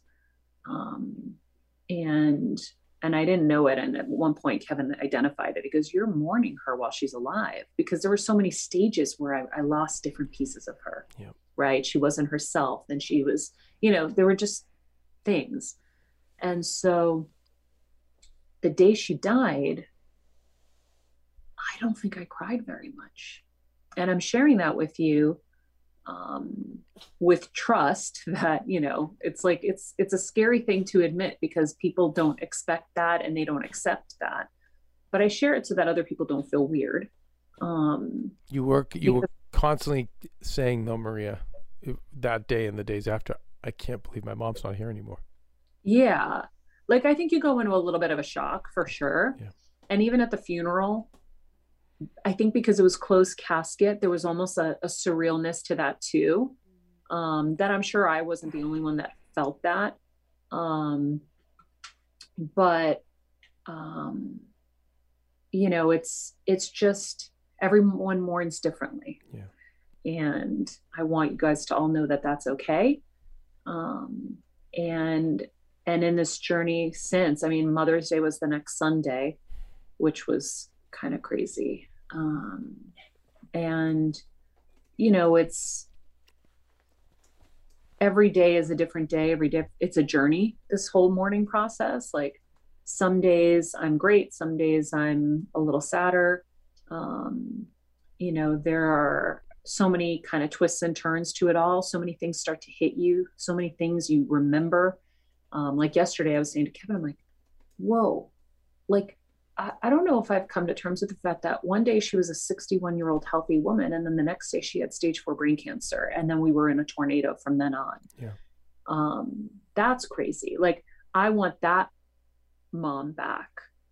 And I didn't know it. And at one point, Kevin identified it. He goes, you're mourning her while she's alive, because there were so many stages where I lost different pieces of her. Yep. Right. She wasn't herself. And she was, there were just things. And so the day she died, I don't think I cried very much. And I'm sharing that with you, with trust that, it's like, it's a scary thing to admit, because people don't expect that and they don't accept that. But I share it so that other people don't feel weird. You were constantly saying, though, Maria, that day and the days after, I can't believe my mom's not here anymore. Yeah. Like, I think you go into a little bit of a shock for sure. Yeah. And even at the funeral, I think because it was closed casket, there was almost a surrealness to that too. That I'm sure I wasn't the only one that felt that. It's just, everyone mourns differently. Yeah. And I want you guys to all know that that's okay. And in this journey since, Mother's Day was the next Sunday, which was kind of crazy. It's every day is a different day. Every day it's a journey, this whole mourning process. Like, some days I'm great. Some days I'm a little sadder. There are so many kind of twists and turns to it all. So many things start to hit you. So many things you remember. Like yesterday I was saying to Kevin, I'm like, whoa, like, I don't know if I've come to terms with the fact that one day she was a 61-year-old healthy woman, and then the next day she had stage 4 brain cancer, and then we were in a tornado from then on. Yeah. That's crazy. Like, I want that mom back.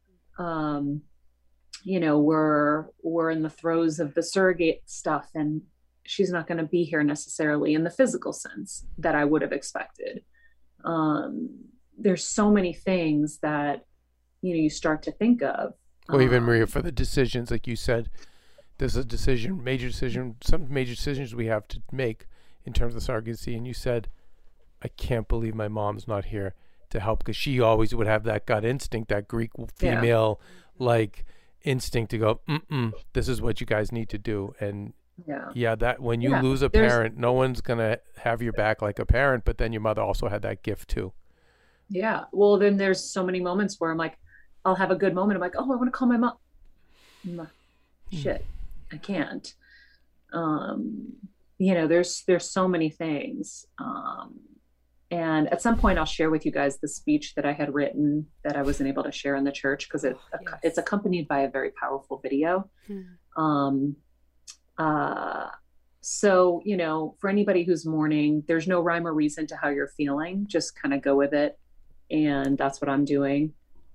We're in the throes of the surrogate stuff, and she's not going to be here necessarily in the physical sense that I would have expected. There's so many things that you start to think of. Or even, Maria, for the decisions, like you said, there's a decision, some major decisions we have to make in terms of surrogacy. And you said, I can't believe my mom's not here to help, because she always would have that gut instinct, that Greek female like instinct to go, this is what you guys need to do. And that when you lose a parent, no one's going to have your back like a parent, but then your mother also had that gift too. Yeah. Well, then there's so many moments where I'm like, I'll have a good moment. I'm like, oh, I want to call my mom. Shit, I can't. There's so many things. And at some point I'll share with you guys the speech that I had written that I wasn't able to share in the church, because it's accompanied by a very powerful video. So, for anybody who's mourning, there's no rhyme or reason to how you're feeling. Just kind of go with it. And that's what I'm doing.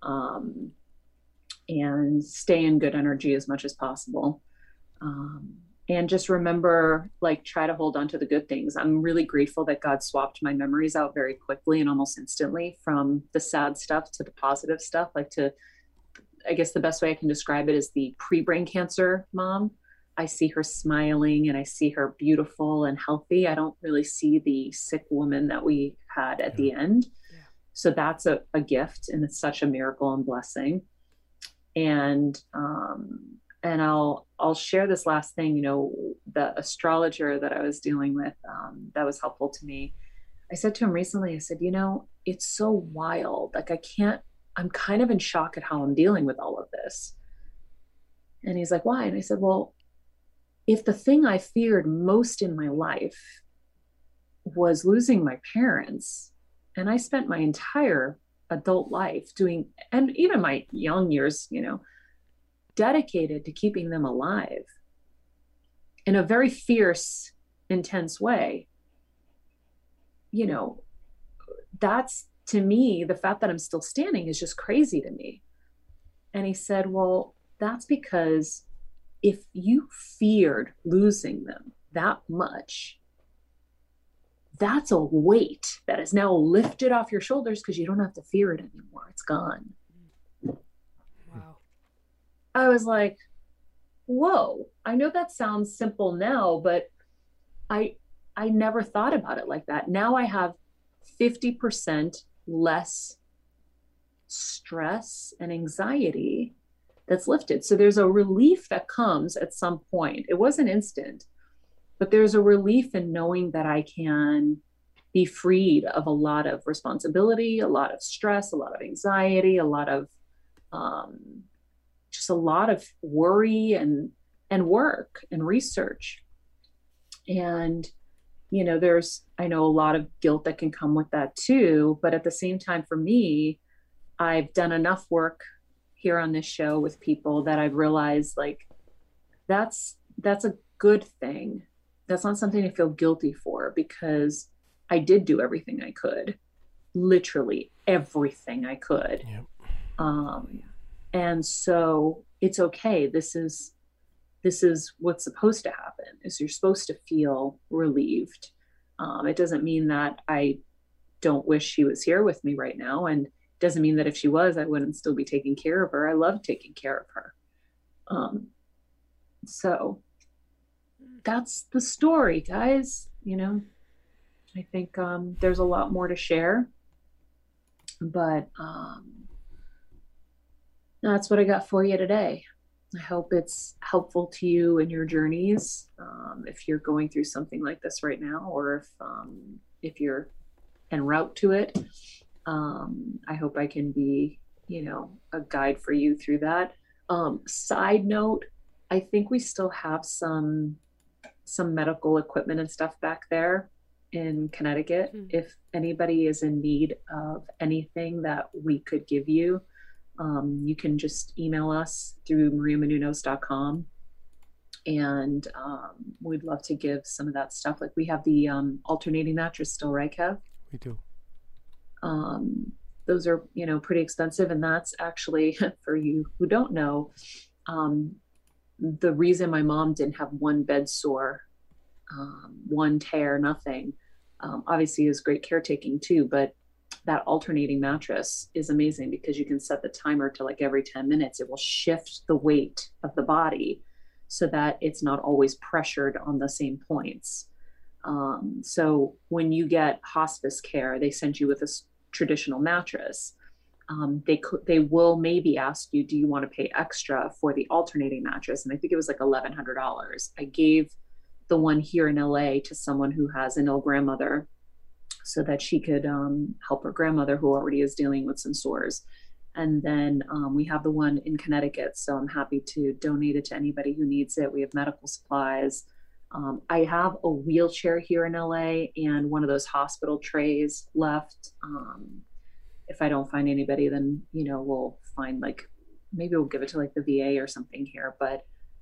And stay in good energy as much as possible. And just remember, like, try to hold on to the good things. I'm really grateful that God swapped my memories out very quickly and almost instantly, from the sad stuff to the positive stuff. I guess the best way I can describe it is the pre-brain cancer mom. I see her smiling and I see her beautiful and healthy. I don't really see the sick woman that we had at the end. Yeah. So that's a gift, and it's such a miracle and blessing. And And I'll share this last thing, you know, the astrologer that I was dealing with, that was helpful to me. I said to him recently, I said, you know, it's so wild. Like I'm kind of in shock at how I'm dealing with all of this. And he's like, why? And I said, well, if the thing I feared most in my life was losing my parents, and I spent my entire adult life doing, and even my young years, you know, dedicated to keeping them alive in a very fierce, intense way, you know, that's, to me, the fact that I'm still standing is just crazy to me. And he said, well, that's because if you feared losing them that much, that's a weight that is now lifted off your shoulders because you don't have to fear it anymore. It's gone. Wow. I was like, whoa, I know that sounds simple now, but I never thought about it like that. Now I have 50% less stress and anxiety that's lifted. So there's a relief that comes at some point. It wasn't instant, but there's a relief in knowing that I can be freed of a lot of responsibility, a lot of stress, a lot of anxiety, a lot of just a lot of worry and work and research. And, you know, I know a lot of guilt that can come with that too. But at the same time, for me, I've done enough work here on this show with people that I've realized, like, that's a good thing. That's not something to feel guilty for, because I did do everything I could, literally everything I could. Yep. And so it's okay. This is what's supposed to happen, is you're supposed to feel relieved. It doesn't mean that I don't wish she was here with me right now. And it doesn't mean that if she was, I wouldn't still be taking care of her. I love taking care of her. So that's the story, guys. You know, I think there's a lot more to share, but that's what I got for you today. I hope it's helpful to you in your journeys, if you're going through something like this right now, or if you're en route to it. I hope I can be, you know, a guide for you through that. Side note, I think we still have some medical equipment and stuff back there in Connecticut. Mm-hmm. If anybody is in need of anything that we could give you, you can just email us through mariamenounos.com, and we'd love to give some of that stuff. Like, we have the alternating mattress still, right, Kev? We do. Those are, you know, pretty expensive, and that's actually, for you who don't know, the reason my mom didn't have one bed sore, one tear, nothing, obviously is great caretaking too, but that alternating mattress is amazing because you can set the timer to, like, every 10 minutes. It will shift the weight of the body so that it's not always pressured on the same points. So when you get hospice care, they send you with a traditional mattress. They will maybe ask you, do you want to pay extra for the alternating mattress? And I think it was like $1,100. I gave the one here in LA to someone who has an ill grandmother, so that she could help her grandmother, who already is dealing with some sores. And then we have the one in Connecticut, so I'm happy to donate it to anybody who needs it. We have medical supplies. I have a wheelchair here in LA and one of those hospital trays left. If I don't find anybody, then, you know, we'll find, like, maybe we'll give it to, like, the VA or something here. But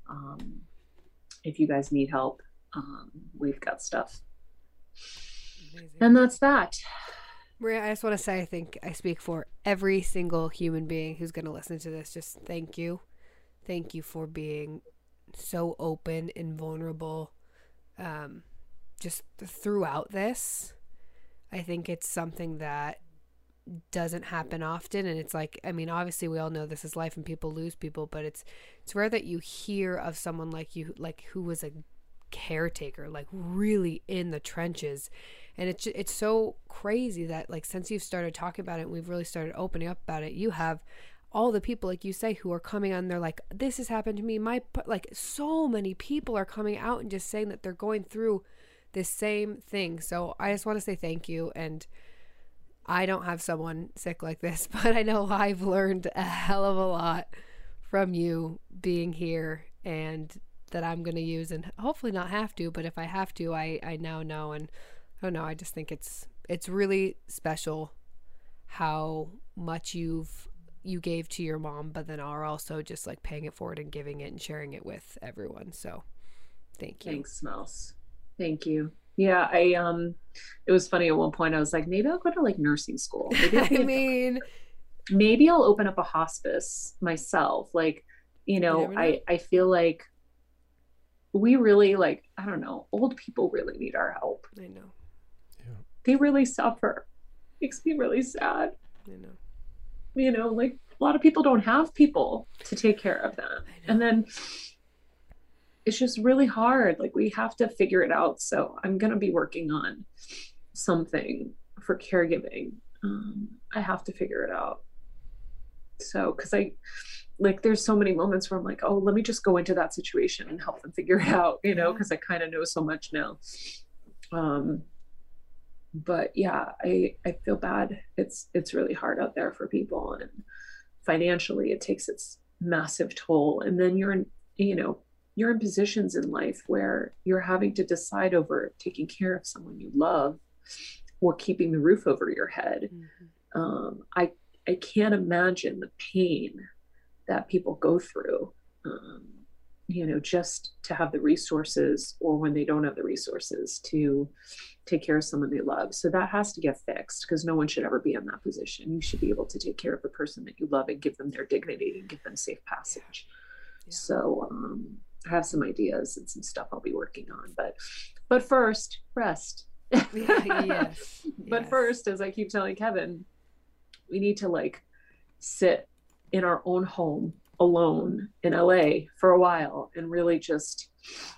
if you guys need help, we've got stuff. Amazing. And that's that. Maria, I just want to say, I think I speak for every single human being who's going to listen to this. Just thank you. Thank you for being so open and vulnerable, just throughout this. I think it's something that doesn't happen often. And it's like, I mean, obviously we all know this is life and people lose people, but it's rare that you hear of someone like you, like, who was a caretaker, like, really in the trenches. And it's so crazy that, like, since you've started talking about it and we've really started opening up about it, you have all the people, like you say, who are coming on, they're like, this has happened to me. Like so many people are coming out and just saying that they're going through this same thing. So I just want to say thank you. And I don't have someone sick like this, but I know I've learned a hell of a lot from you being here, and that I'm going to use, and hopefully not have to, but if I have to, I now know. And I don't know, I just think it's really special how much you gave to your mom, but then are also just like paying it forward and giving it and sharing it with everyone. So thank you. Thanks, Smells. Thank you. Yeah, it was funny at one point. I was like, maybe I'll go to like nursing school. Maybe I'll open up a hospice myself. Like, I feel like we really, like, I don't know, old people really need our help. I know. Yeah. They really suffer. Makes me really sad. I know. Like a lot of people don't have people to take care of them. And then it's just really hard. Like we have to figure it out. So I'm going to be working on something for caregiving. I have to figure it out. So, cause there's so many moments where I'm like, oh, let me just go into that situation and help them figure it out, cause I kind of know so much now. But yeah, I feel bad. It's really hard out there for people, and financially it takes its massive toll. And then you're in positions in life where you're having to decide over taking care of someone you love or keeping the roof over your head. Mm-hmm. I can't imagine the pain that people go through, just to have the resources, or when they don't have the resources to take care of someone they love. So that has to get fixed, because no one should ever be in that position. You should be able to take care of the person that you love and give them their dignity and give them safe passage. Yeah. So I have some ideas and some stuff I'll be working on, but first, rest. Yes. But first, as I keep telling Kevin, we need to like sit in our own home alone in LA for a while and really just,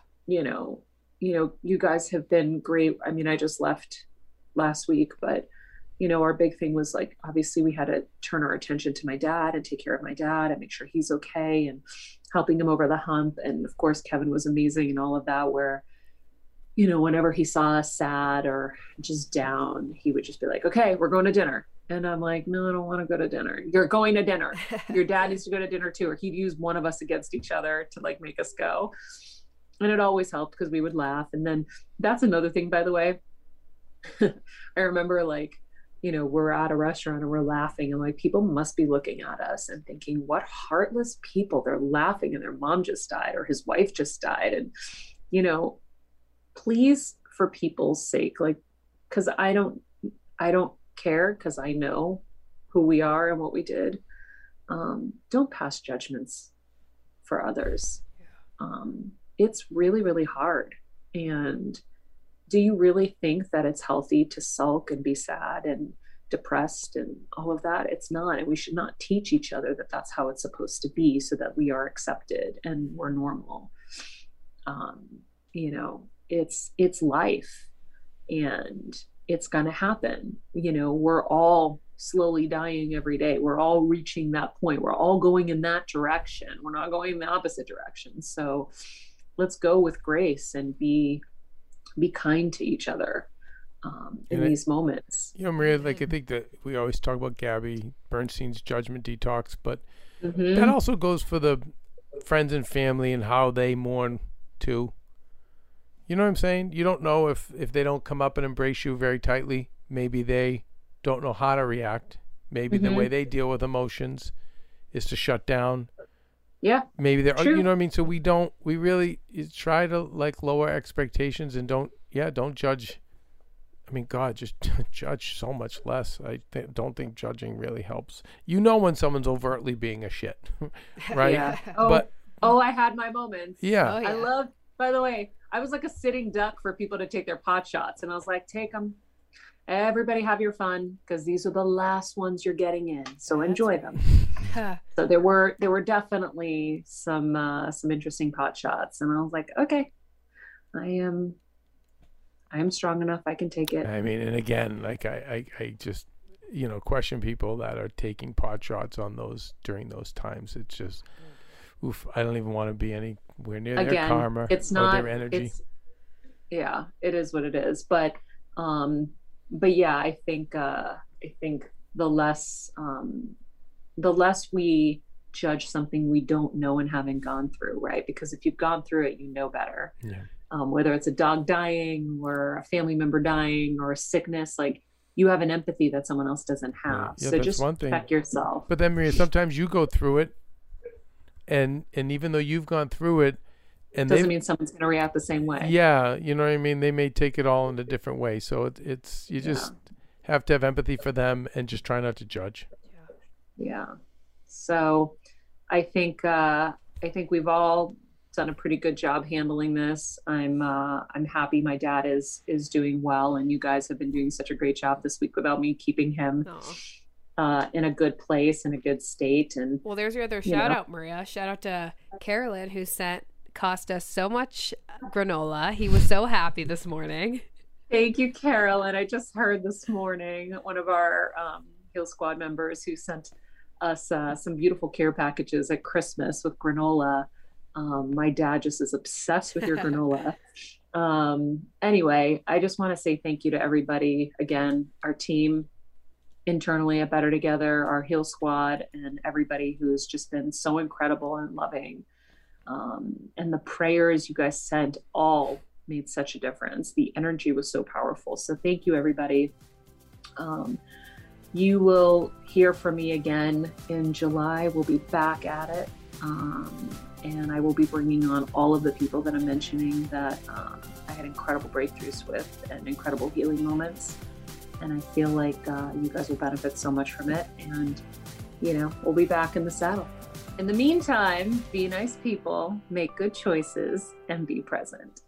you guys have been great. I mean, I just left last week, but our big thing was like, obviously we had to turn our attention to my dad and take care of my dad and make sure he's okay and helping him over the hump. And of course, Kevin was amazing and all of that, where, whenever he saw us sad or just down, he would just be like, okay, we're going to dinner. And I'm like, no, I don't want to go to dinner. You're going to dinner. Your dad needs to go to dinner too. Or he'd use one of us against each other to like make us go. And it always helped because we would laugh. And then that's another thing, by the way. I remember like, we're at a restaurant and we're laughing, and like people must be looking at us and thinking, what heartless people. They're laughing and their mom just died or his wife just died. And, please, for people's sake, like, because I don't care, because I know who we are and what we did. Don't pass judgments for others. Yeah. It's really, really hard. And do you really think that it's healthy to sulk and be sad and depressed and all of that? It's not. And we should not teach each other that that's how it's supposed to be, so that we are accepted and we're normal. It's life, and it's going to happen. We're all slowly dying every day. We're all reaching that point. We're all going in that direction. We're not going in the opposite direction. So let's go with grace and be kind to each other in these moments. Maria, like I think that we always talk about Gabby Bernstein's judgment detox, but that also goes for the friends and family and how they mourn too. You know what I'm saying? You don't know if they don't come up and embrace you very tightly. Maybe they don't know how to react. Maybe the way they deal with emotions is to shut down. Yeah. Maybe they're, you know what I mean? So we really try to like lower expectations and don't judge. I mean, God, just judge so much less. I don't think judging really helps. When someone's overtly being a shit, right? Yeah. I had my moments. Yeah. I love, by the way, I was like a sitting duck for people to take their pot shots. And I was like, take them. Everybody have your fun, because these are the last ones you're getting in. So enjoy them. So there were definitely some interesting pot shots. And I was like, okay, I am strong enough. I can take it. I mean, and again, like I just, question people that are taking pot shots on those during those times. It's just, oof, I don't even want to be anywhere near their karma it's not, or their energy. Yeah, it is what it is. But yeah, I think the less we judge something we don't know and haven't gone through, right? Because if you've gone through it, you know better. Yeah. Whether it's a dog dying or a family member dying or a sickness, like, you have an empathy that someone else doesn't have. Yeah, so just protect yourself. But then, Maria, sometimes you go through it, and even though you've gone through it, and doesn't mean someone's going to react the same way. Yeah, you know what I mean? They may take it all in a different way. So it's you just have to have empathy for them and just try not to judge. Yeah. So I think we've all done a pretty good job handling this. I'm happy my dad is doing well, and you guys have been doing such a great job this week without me keeping him in a good place, in a good state. And well, there's your other shout out, Maria. Shout out to Carolyn, who cost us so much granola. He was so happy this morning. Thank you, Carolyn. I just heard this morning one of our Heal Squad members who sent us some beautiful care packages at Christmas with granola. My dad just is obsessed with your granola. Anyway, I just want to say thank you to everybody. Again, our team internally at Better Together, our Heal Squad, and everybody who's just been so incredible and loving. And the prayers you guys sent all made such a difference. The energy was so powerful. So thank you, everybody. You will hear from me again in July. We'll be back at it. And I will be bringing on all of the people that I'm mentioning that I had incredible breakthroughs with and incredible healing moments. And I feel like you guys will benefit so much from it. And, we'll be back in the saddle. In the meantime, be nice people, make good choices, and be present.